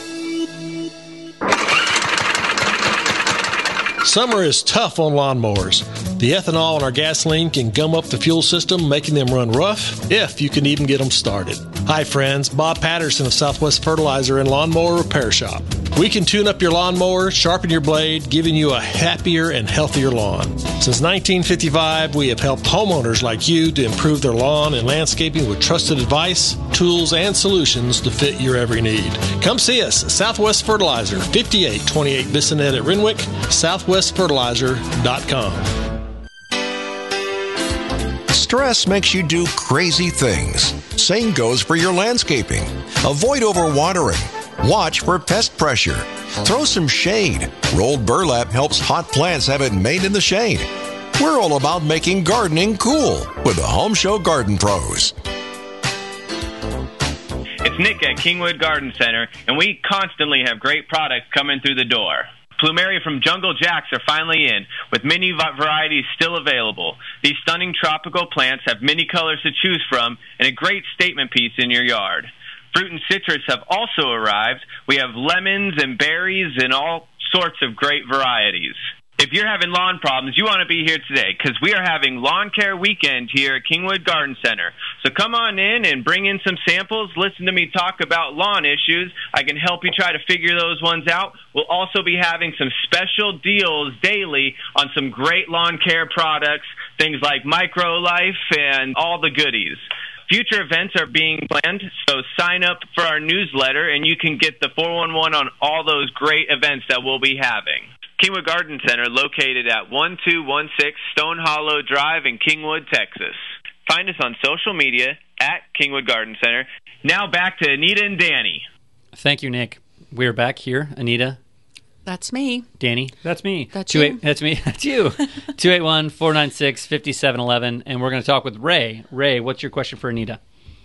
Summer is tough on lawnmowers. The ethanol in our gasoline can gum up the fuel system, making them run rough, if you can even get them started. Hi friends, Bob Patterson of Southwest Fertilizer and Lawnmower Repair Shop. We can tune up your lawnmower, sharpen your blade, giving you a happier and healthier lawn. Since nineteen fifty-five, we have helped homeowners like you to improve their lawn and landscaping with trusted advice, tools, and solutions to fit your every need. Come see us at Southwest Fertilizer, fifty-eight twenty-eight Bissonnet at Renwick, southwest fertilizer dot com. Stress makes you do crazy things. Same goes for your landscaping. Avoid overwatering. Watch for pest pressure. Throw some shade. Rolled burlap helps hot plants have it made in the shade. We're all about making gardening cool with the Home Show Garden Pros. It's Nick at Kingwood Garden Center, and we constantly have great products coming through the door. Plumeria from Jungle Jacks are finally in, with many varieties still available. These stunning tropical plants have many colors to choose from and a great statement piece in your yard. Fruit and citrus have also arrived. We have lemons and berries and all sorts of great varieties. If you're having lawn problems, you want to be here today because we are having Lawn Care Weekend here at Kingwood Garden Center. So come on in and bring in some samples. Listen to me talk about lawn issues. I can help you try to figure those ones out. We'll also be having some special deals daily on some great lawn care products, things like MicroLife and all the goodies. Future events are being planned, so sign up for our newsletter and you can get the four one one on all those great events that we'll be having. Kingwood Garden Center, located at one two one six Stone Hollow Drive in Kingwood, Texas. Find us on social media at Kingwood Garden Center. Now back to Anita and Danny. Thank you, Nick. We're back here. Anita. That's me. Danny. That's me. That's Two you. Eight, that's me. That's you. two eight one, four nine six, five seven one one. And we're going to talk with Ray. Ray, what's your question for Anita?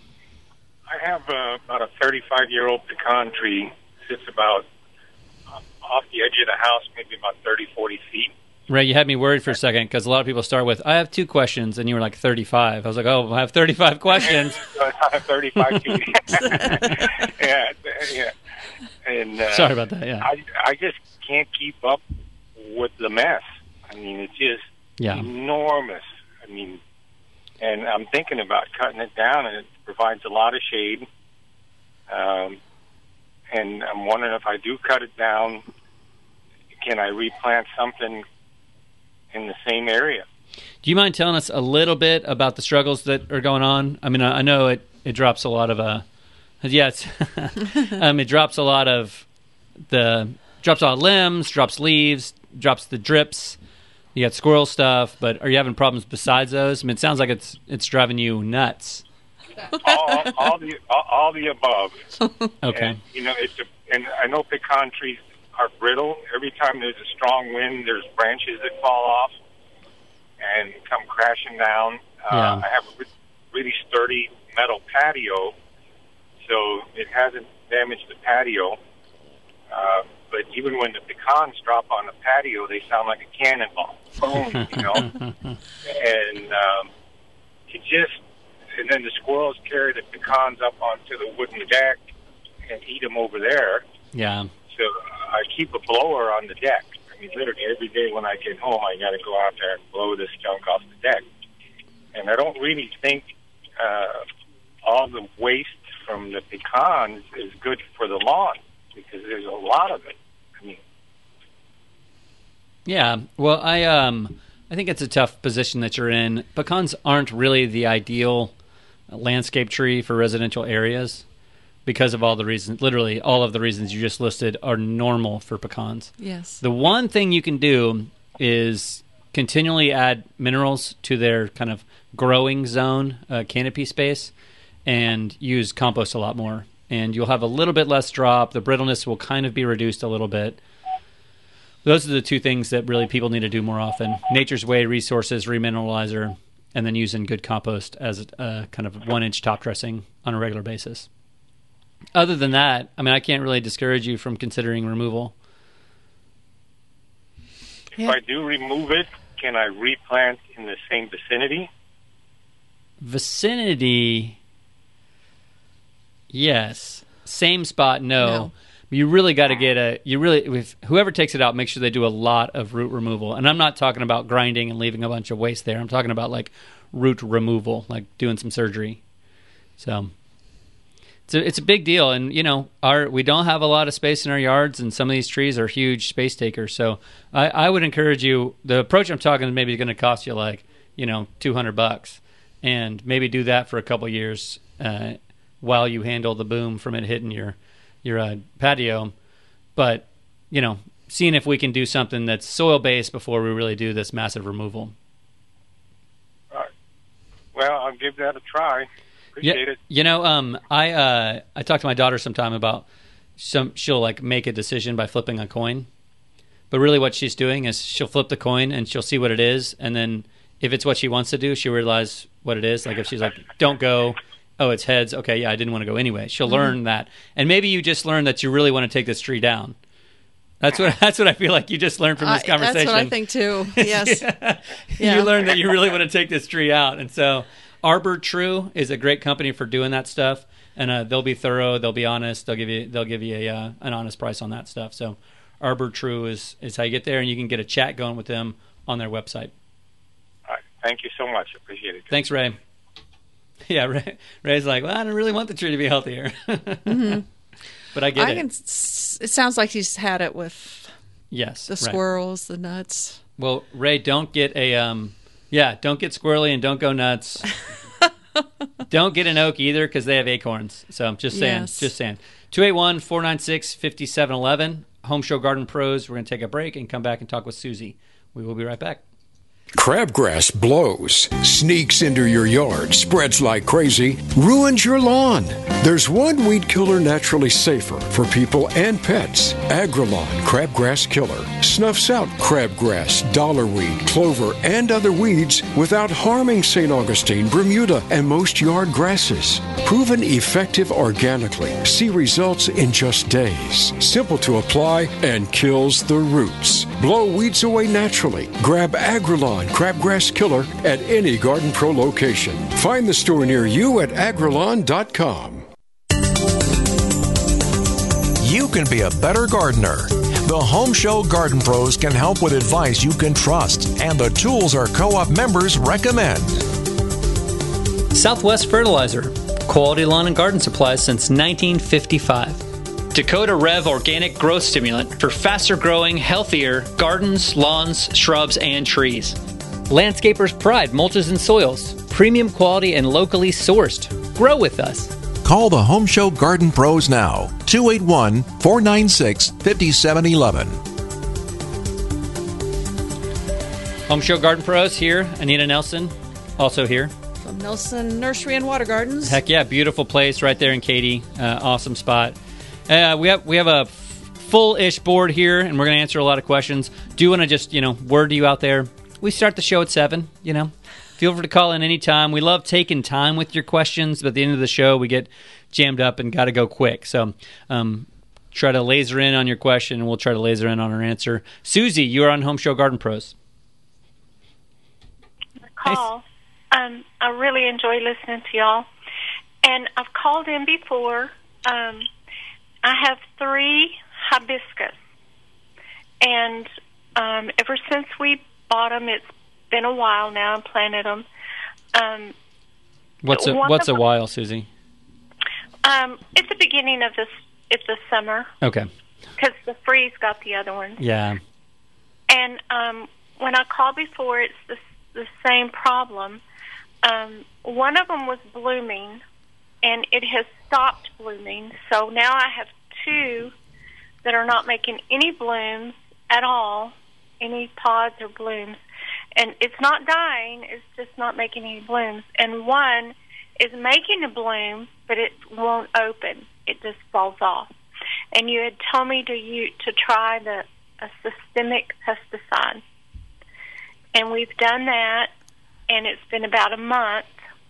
I have uh, about a thirty-five-year-old pecan tree. Sits about off the edge of the house, maybe about thirty, forty feet. Ray, you had me worried for a second because a lot of people start with, I have two questions, and you were like thirty-five. I was like, oh, I have thirty-five questions. I have thirty-five feet. yeah, yeah. And, uh, Sorry about that, yeah. I, I just can't keep up with the mess. I mean, it's just yeah. enormous. I mean, and I'm thinking about cutting it down, and it provides a lot of shade. Um, and I'm wondering if I do cut it down, can I replant something in the same area? Do you mind telling us a little bit about the struggles that are going on? I mean, I, I know it, it drops a lot of, uh, yeah, it's um, it drops a lot of the, drops a lot of limbs, drops leaves, drops the drips. You got squirrel stuff, but are you having problems besides those? I mean, it sounds like it's it's driving you nuts. all, all the all, all the above. Okay. And, you know, it's a, and I know pecan trees are brittle. Every time there's a strong wind, there's branches that fall off and come crashing down. Uh, Yeah. I have a re- really sturdy metal patio, so it hasn't damaged the patio. Uh, but even when the pecans drop on the patio, they sound like a cannonball. Boom, you know. And um, it just, and then the squirrels carry the pecans up onto the wooden deck and eat them over there. Yeah. So I keep a blower on the deck. I mean, literally every day when I get home, I got to go out there and blow this junk off the deck. And I don't really think uh, all the waste from the pecans is good for the lawn because there's a lot of it. I mean, Yeah, well, I um, I think it's a tough position that you're in. Pecans aren't really the ideal landscape tree for residential areas because of all the reasons, literally all of the reasons you just listed are normal for pecans. Yes. The one thing you can do is continually add minerals to their kind of growing zone, uh, canopy space, and use compost a lot more. And you'll have a little bit less drop. The brittleness will kind of be reduced a little bit. those are the two things that really people need to do more often. Nature's Way resources, remineralizer, and then using good compost as a kind of one-inch top dressing on a regular basis. Other than that, I mean, I can't really discourage you from considering removal. If yeah. I do remove it, can I replant in the same vicinity? Vicinity, yes. Same spot, no. No. You really got to get a, you really, if whoever takes it out, make sure they do a lot of root removal. And I'm not talking about grinding and leaving a bunch of waste there. I'm talking about like root removal, like doing some surgery. So it's a, it's a big deal. And, you know, our we don't have a lot of space in our yards, and some of these trees are huge space takers. So I, I would encourage you, the approach I'm talking is maybe going to cost you like, you know, two hundred bucks. And maybe do that for a couple years uh, while you handle the boom from it hitting your your uh, patio. But, you know, seeing if we can do something that's soil-based before we really do this massive removal. All right. Well, I'll give that a try. Appreciate yeah, it. You know, um, I uh, I talk to my daughter sometime about some. She'll like make a decision by flipping a coin, but really what she's doing is she'll flip the coin and she'll see what it is, and then if it's what she wants to do, she'll realize what it is. Like if she's like, "Don't go," oh, it's heads. Okay, yeah, I didn't want to go anyway. She'll mm-hmm. learn that, and maybe you just learn that you really want to take this tree down. That's what that's what I feel like you just learned from this I, conversation. That's what I think too. Yes, yeah. Yeah. You learned that you really want to take this tree out, and so Arbor True is a great company for doing that stuff, and uh, they'll be thorough. They'll be honest. They'll give you they'll give you a uh, an honest price on that stuff. So Arbor True is is how you get there, and you can get a chat going with them on their website. All right. Thank you so much. Appreciate it. Thanks, Ray. Yeah, Ray, Ray's like, well, I don't really want the tree to be healthier. Mm-hmm. But I get I it. Can, it sounds like he's had it with yes, the right. squirrels, the nuts. Well, Ray, don't get a, um, yeah, don't get squirrely and don't go nuts. Don't get an oak either because they have acorns. So I'm just saying, yes. just saying. two eight one, four nine six, five seven one one, Home Show Garden Pros. We're going to take a break and come back and talk with Susie. We will be right back. Crabgrass blows, sneaks into your yard, spreads like crazy, ruins your lawn. There's one weed killer naturally safer for people and pets. Agrilon Crabgrass Killer snuffs out crabgrass, dollarweed, clover, and other weeds without harming Saint Augustine, Bermuda, and most yard grasses. Proven effective organically. See results in just days. Simple to apply and kills the roots. Blow weeds away naturally. Grab Agrilon Crabgrass Killer at any Garden Pro location. Find the store near you at agrilon dot com. You can be a better gardener. The Home Show Garden Pros can help with advice you can trust and the tools our co-op members recommend. Southwest Fertilizer, quality lawn and garden supplies since nineteen fifty-five. Dakota Rev Organic Growth Stimulant for faster growing, healthier gardens, lawns, shrubs, and trees. Landscaper's Pride Mulches and Soils, premium quality and locally sourced. Grow with us. Call the Home Show Garden Pros now, two eight one, four nine six, five seven one one. Home Show Garden Pros here. Anita Nelson, also here. From Nelson Nursery and Water Gardens. Heck yeah, beautiful place right there in Katy. Uh, awesome spot. Uh, we have we have a full-ish board here, and we're going to answer a lot of questions. Do you want to just, you know, word to you out there? We start the show at seven, you know. Feel free to call in anytime. We love taking time with your questions, but at the end of the show, we get jammed up and got to go quick. So um, try to laser in on your question, and we'll try to laser in on our answer. Susie, you are on Home Show Garden Pros. Call. Um, I really enjoy listening to y'all. And I've called in before. Um, I have three hibiscus. And um, ever since we bought them, it's been a while now. I planted them. Um, what's a, what's a while, Susie? Um, it's the beginning of this. It's the summer. Okay. Because the freeze got the other ones. Yeah. And um, when I called before, it's the, the same problem. Um, one of them was blooming, and it has stopped blooming. So now I have two that are not making any blooms at all, any pods or blooms. And it's not dying, it's just not making any blooms. And one is making a bloom, but it won't open. It just falls off. And you had told me to you to try the a systemic pesticide. And we've done that, and it's been about a month,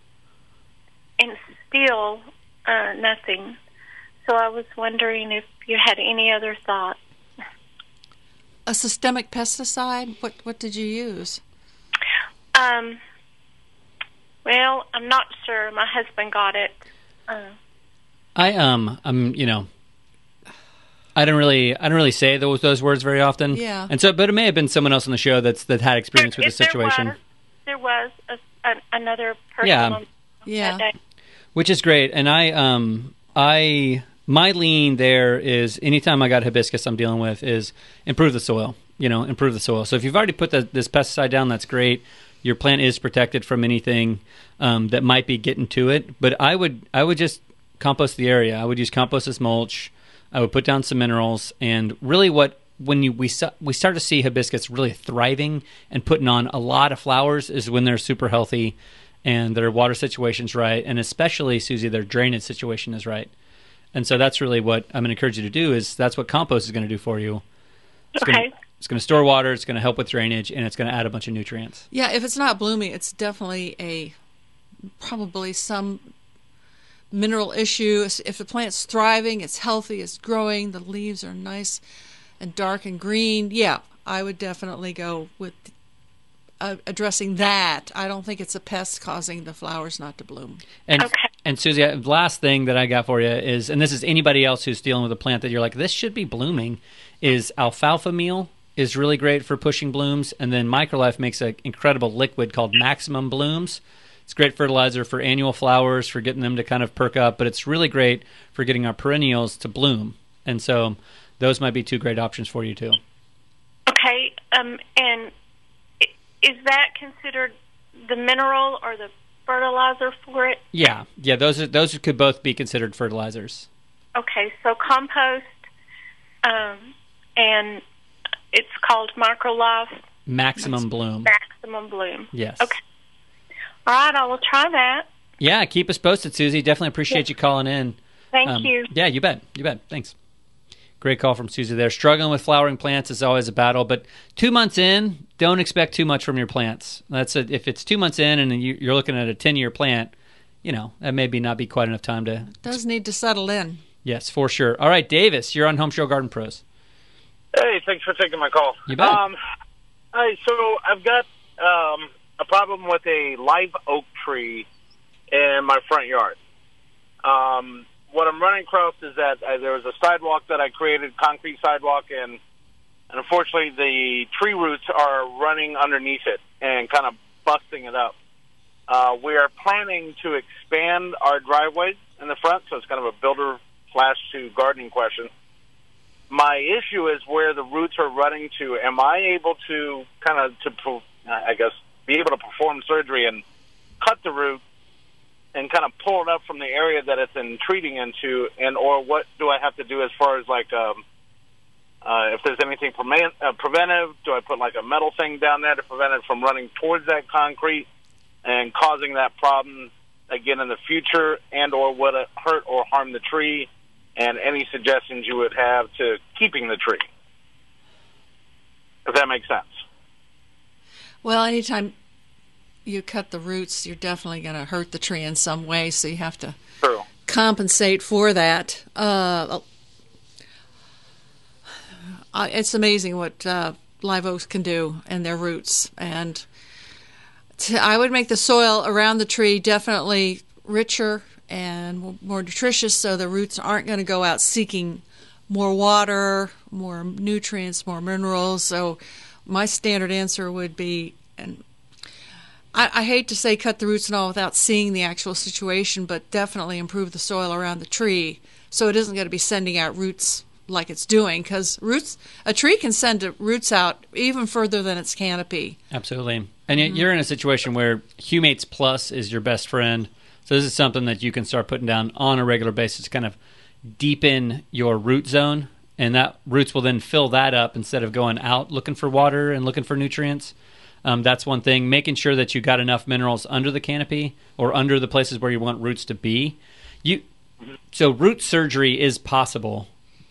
and still uh, nothing. So I was wondering if you had any other thoughts. A systemic pesticide? What what did you use? Um. Well, I'm not sure. My husband got it. Uh, I um I'm you know I don't really I don't really say those those words very often. Yeah. And so, but it may have been someone else on the show that's that had experience there, with the situation. There was, there was a, a, another person. Yeah. On yeah. that day. Which is great, and I um I my lean there is anytime I got hibiscus I'm dealing with is improve the soil. You know, improve the soil. So if you've already put the, this pesticide down, that's great. Your plant is protected from anything um, that might be getting to it. But I would I would just compost the area. I would use compost as mulch. I would put down some minerals, and really what when you we we start to see hibiscus really thriving and putting on a lot of flowers is when they're super healthy and their water situation's right, and especially, Susie, their drainage situation is right. And so that's really what I'm going to encourage you to do. Is that's what compost is going to do for you. It's okay. Gonna, it's going to store water. It's going to help with drainage, and it's going to add a bunch of nutrients. Yeah, if it's not blooming, it's definitely a probably some mineral issue. If the plant's thriving, it's healthy, it's growing, the leaves are nice and dark and green, yeah, I would definitely go with uh, addressing that. I don't think it's a pest causing the flowers not to bloom. And, okay. and Susie, the last thing that I got for you is, and this is anybody else who's dealing with a plant that you're like, this should be blooming, is alfalfa meal is really great for pushing blooms. And then Microlife makes an incredible liquid called Maximum Blooms. It's great fertilizer for annual flowers, for getting them to kind of perk up, but it's really great for getting our perennials to bloom. And so those might be two great options for you too. Okay, um, and is that considered the mineral or the fertilizer for it? Yeah, yeah, those are, those could both be considered fertilizers. Okay, so compost, um, and it's called Microlife Maximum Bloom. Maximum Bloom. Yes. Okay. All right, I will try that. Yeah, keep us posted, Susie. Definitely appreciate yes. you calling in. Thank um, you. Yeah, you bet. You bet. Thanks. Great call from Susie there. Struggling with flowering plants is always a battle, but two months in, don't expect too much from your plants. That's a, if it's two months in and you, you're looking at a ten-year plant, you know, that maybe not be quite enough time to... It does need to settle in. Yes, for sure. All right, Davis, you're on Home Show Garden Pros. Hey, thanks for taking my call. You bet. Um, hey, so I've got um, a problem with a live oak tree in my front yard. Um, what I'm running across is that uh, there was a sidewalk that I created, concrete sidewalk, and, and unfortunately the tree roots are running underneath it and kind of busting it up. Uh, we are planning to expand our driveway in the front, so it's kind of a builder slash to gardening question. My issue is where the roots are running to. Am I able to kind of, to I guess, be able to perform surgery and cut the root and kind of pull it up from the area that it's entreating into, and or what do I have to do as far as like um, uh, if there's anything prevent, uh, preventive? Do I put like a metal thing down there to prevent it from running towards that concrete and causing that problem again in the future, and or would it hurt or harm the tree? And any suggestions you would have to keeping the tree, if that makes sense. Well, anytime you cut the roots, you're definitely going to hurt the tree in some way, so you have to True. compensate for that. Uh, it's amazing what uh, live oaks can do and their roots. And to, I would make the soil around the tree definitely richer and more nutritious, so the roots aren't going to go out seeking more water, more nutrients, more minerals. So my standard answer would be, and I, I hate to say cut the roots and all without seeing the actual situation, but definitely improve the soil around the tree so it isn't going to be sending out roots like it's doing, because roots, a tree can send roots out even further than its canopy. Absolutely. And yet you're in a situation where Humates Plus is your best friend. So this is something that you can start putting down on a regular basis to kind of deepen your root zone, and that roots will then fill that up instead of going out looking for water and looking for nutrients. Um, that's one thing. Making sure that you got enough minerals under the canopy or under the places where you want roots to be. You, so root surgery is possible,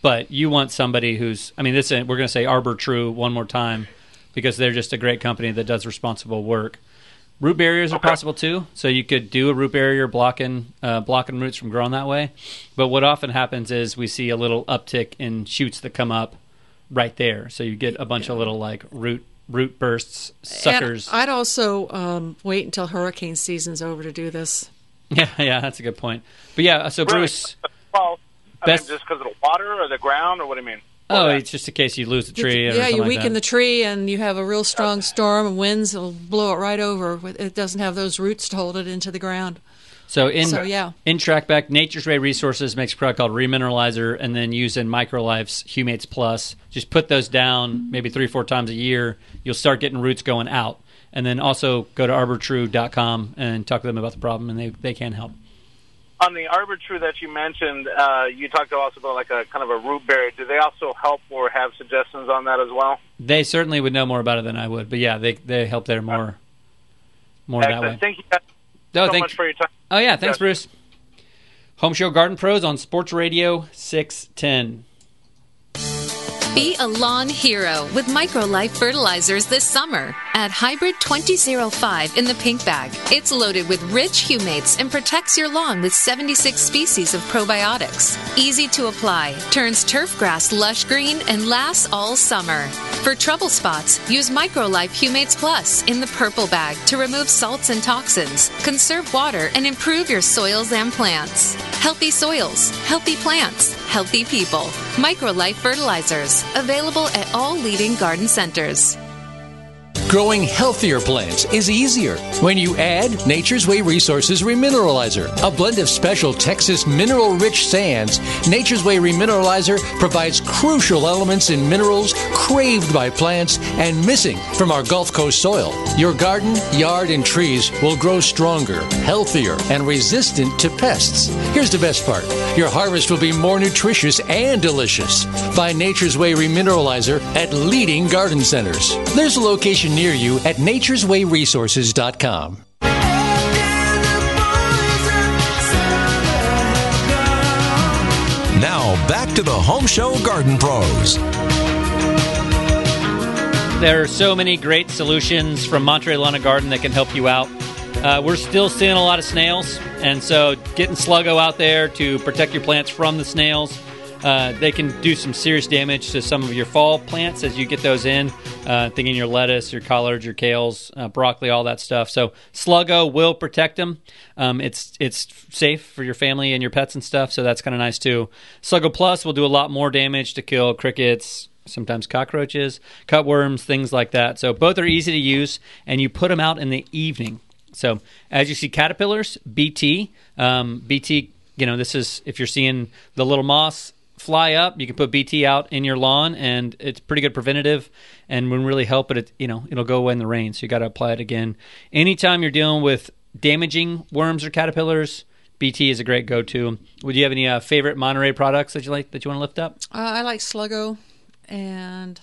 But you want somebody who's, I mean, this we're going to say Arbor True one more time because they're just a great company that does responsible work. Root barriers are possible too, so you could do a root barrier blocking uh, blocking roots from growing that way. But what often happens is we see a little uptick in shoots that come up right there, so you get a bunch of little like root root bursts, suckers. And I'd also um, wait until hurricane season's over to do this. Yeah, yeah, that's a good point. But yeah, so Really? Bruce, Well, I Best- mean, just because of the water or the ground, or what do you mean? oh, it's just in case you lose the tree. or Yeah, something you like weaken that. the tree and you have a real strong storm and winds will blow it right over. It doesn't have those roots to hold it into the ground. So in So, yeah. in Trackback, Nature's Way Resources makes a product called Remineralizer, and then using Microlife's Humates Plus. Just put those down maybe three, four times a year. You'll start getting roots going out. And then also go to arbor true dot com and talk to them about the problem, and they, they can help. On the Arbor True that you mentioned, uh, you talked also about like a kind of a root barrier. Do they also help or have suggestions on that as well? They certainly would know more about it than I would, but yeah, they they help there more more that Excellent. way. Thank you guys No, so thank- much for your time. Oh yeah, thanks, Yes. Bruce. Home Show Garden Pros on Sports Radio six ten. Be a lawn hero with Microlife fertilizers this summer. Add Hybrid twenty oh five in the pink bag. It's loaded with rich humates and protects your lawn with seventy-six species of probiotics. Easy to apply, turns turf grass lush green, and lasts all summer. For trouble spots, use Microlife Humates Plus in the purple bag to remove salts and toxins, conserve water, and improve your soils and plants. Healthy soils, healthy plants, healthy people. Microlife fertilizers. Available at all leading garden centers. Growing healthier plants is easier when you add Nature's Way Resources Remineralizer, a blend of special Texas mineral-rich sands. Nature's Way Remineralizer provides crucial elements in minerals craved by plants and missing from our Gulf Coast soil. Your garden, yard, and trees will grow stronger, healthier, and resistant to pests. Here's the best part. Your harvest will be more nutritious and delicious. Find Nature's Way Remineralizer at leading garden centers. There's a location near you at nature's way resources dot com. Now, back to the Home Show Garden Pros. There are so many great solutions from Monterey Lawn and Garden that can help you out. Uh, we're still seeing a lot of snails, and so getting Sluggo out there to protect your plants from the snails. Uh, they can do some serious damage to some of your fall plants as you get those in, uh, thinking your lettuce, your collards, your kales, uh, broccoli, all that stuff. So Sluggo will protect them. Um, it's it's safe for your family and your pets and stuff, so that's kind of nice too. Sluggo Plus will do a lot more damage to kill crickets, sometimes cockroaches, cutworms, things like that. So both are easy to use, and you put them out in the evening. So as you see caterpillars, B T, um, B T, you know, this is if you're seeing the little moss fly up, you can put B T out in your lawn, and it's pretty good preventative and will really help. But it, you know, it'll go away in the rain, so you got to apply it again. Anytime you're dealing with damaging worms or caterpillars, B T is a great go-to. Would you have any uh, favorite Monterey products that you like that you want to lift up? Uh, I like Sluggo, and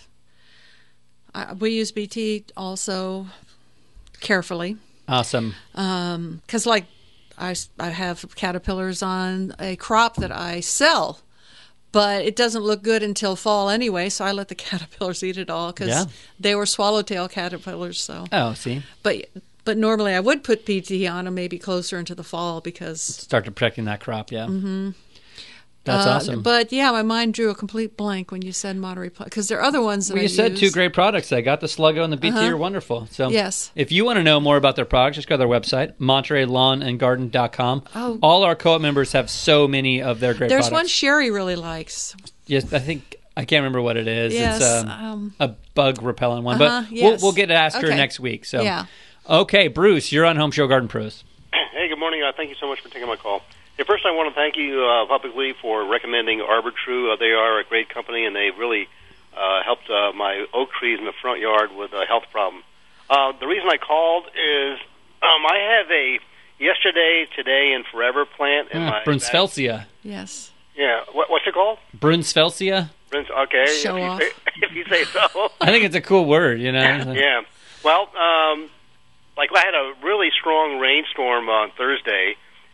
I, we use B T also carefully. Awesome. Um, 'cause like I, I have caterpillars on a crop that I sell, but it doesn't look good until fall anyway, so I let the caterpillars eat it all because Yeah. they were swallowtail caterpillars. So, Oh, see, but but normally I would put B T on them maybe closer into the fall because start to protecting that crop. Yeah, hmm that's uh, awesome. But yeah, my mind drew a complete blank when you said Monterey because there are other ones that Well, I you said use. two great products. I got the Sluggo and the B T Uh-huh. are wonderful. So Yes. if you want to know more about their products, just go to their website, monterey lawn and garden dot com. Oh. All our co-op members have so many of their great There's one products. Sherry really likes. Yes, I think I can't remember what it is. Yes, it's um, um, a bug repellent one, Uh-huh, but we'll, yes. we'll get to ask her Okay. next week. So Yeah. Okay, Bruce, you're on Home Show Garden Pros. Hey, good morning. Uh, thank you so much for taking my call. Hey, first, I want to thank you uh, publicly for recommending Arbor True. Uh, they are a great company, and they really uh, helped uh, my oak trees in the front yard with a health problem. Uh, the reason I called is um, I have a yesterday, today, and forever plant in Ah, my Brunsfelsia. Yes. Yeah, what, what's it called? Brunsfelsia? Bruns, okay, Show if you, off. say, if you say so. I think it's a cool word, you know? Yeah. Well, um, like I had a really strong rainstorm on Thursday,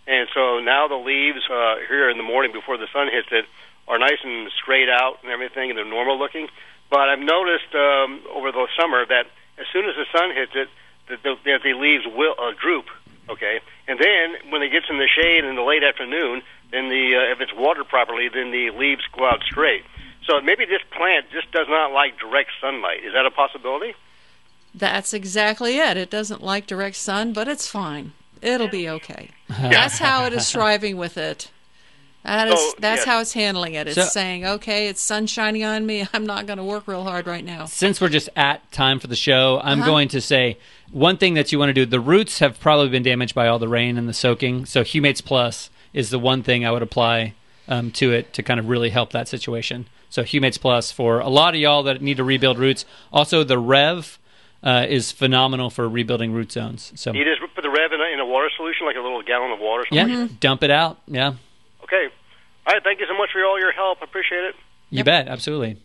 And so now the leaves uh, here in the morning before the sun hits it are nice and straight out and everything, and they're normal looking. But I've noticed um, over the summer that as soon as the sun hits it, the, the, the leaves will uh, droop. Okay, and then when it gets in the shade in the late afternoon, then the uh, if it's watered properly, then the leaves go out straight. So maybe this plant just does not like direct sunlight. Is that a possibility? That's exactly it. It doesn't like direct sun, but it's fine. It'll be okay. That's how it is thriving with it. That is, So, that's yes. how it's handling it. It's So- saying, okay, it's sun shining on me. I'm not going to work real hard right now. Since we're just at time for the show, I'm Uh-huh. going to say one thing that you want to do. The roots have probably been damaged by all the rain and the soaking, so Humates Plus is the one thing I would apply um, to it to kind of really help that situation. So Humates Plus for a lot of y'all that need to rebuild roots. Also, the Rev uh, is phenomenal for rebuilding root zones. So You just put the Rev in a, in a water solution, like a little gallon of water. yeah, Something like dump it out. Yeah, that? Okay. All right. Thank you so much for all your help. I appreciate it. you bet, absolutely.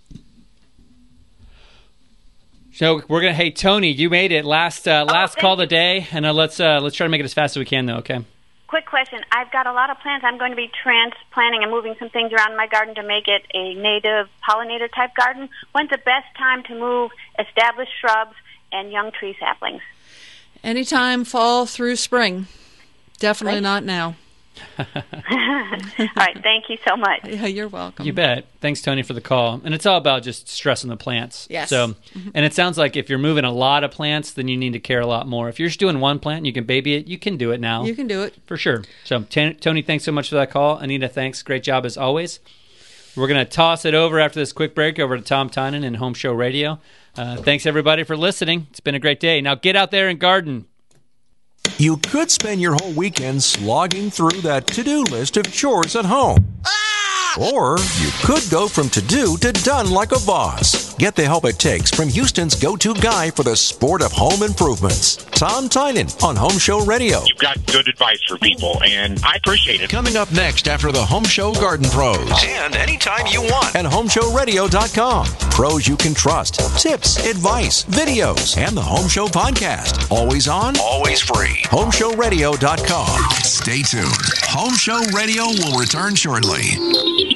So we're gonna. Hey Tony, you made it last uh, last call of the day, and uh, let's uh, let's try to make it as fast as we can, though. Okay. Quick question. I've got a lot of plants. I'm going to be transplanting and moving some things around in my garden to make it a native pollinator type garden. When's the best time to move established shrubs and young tree saplings? Anytime fall through spring. Definitely Right. not now. All right. Thank you so much. Yeah, you're welcome. You bet. Thanks, Tony, for the call. And it's all about just stressing the plants. Yes. So, and it sounds like if you're moving a lot of plants, then you need to care a lot more. If you're just doing one plant and you can baby it, you can do it now. You can do it. For sure. So, T- Tony, thanks so much for that call. Anita, thanks. Great job as always. We're going to toss it over after this quick break over to Tom Tynan and Home Show Radio. Uh, thanks, everybody, for listening. It's been a great day. Now get out there and garden. You could spend your whole weekend slogging through that to-do list of chores at home. Or you could go from to-do to done like a boss. Get the help it takes from Houston's go-to guy for the sport of home improvements, Tom Tynan on Home Show Radio. You've got good advice for people, and I appreciate it. Coming up next after the Home Show Garden Pros. And anytime you want at home show radio dot com. Pros you can trust, tips, advice, videos, and the Home Show podcast. Always on, always free. home show radio dot com. Stay tuned. Home Show Radio will return shortly.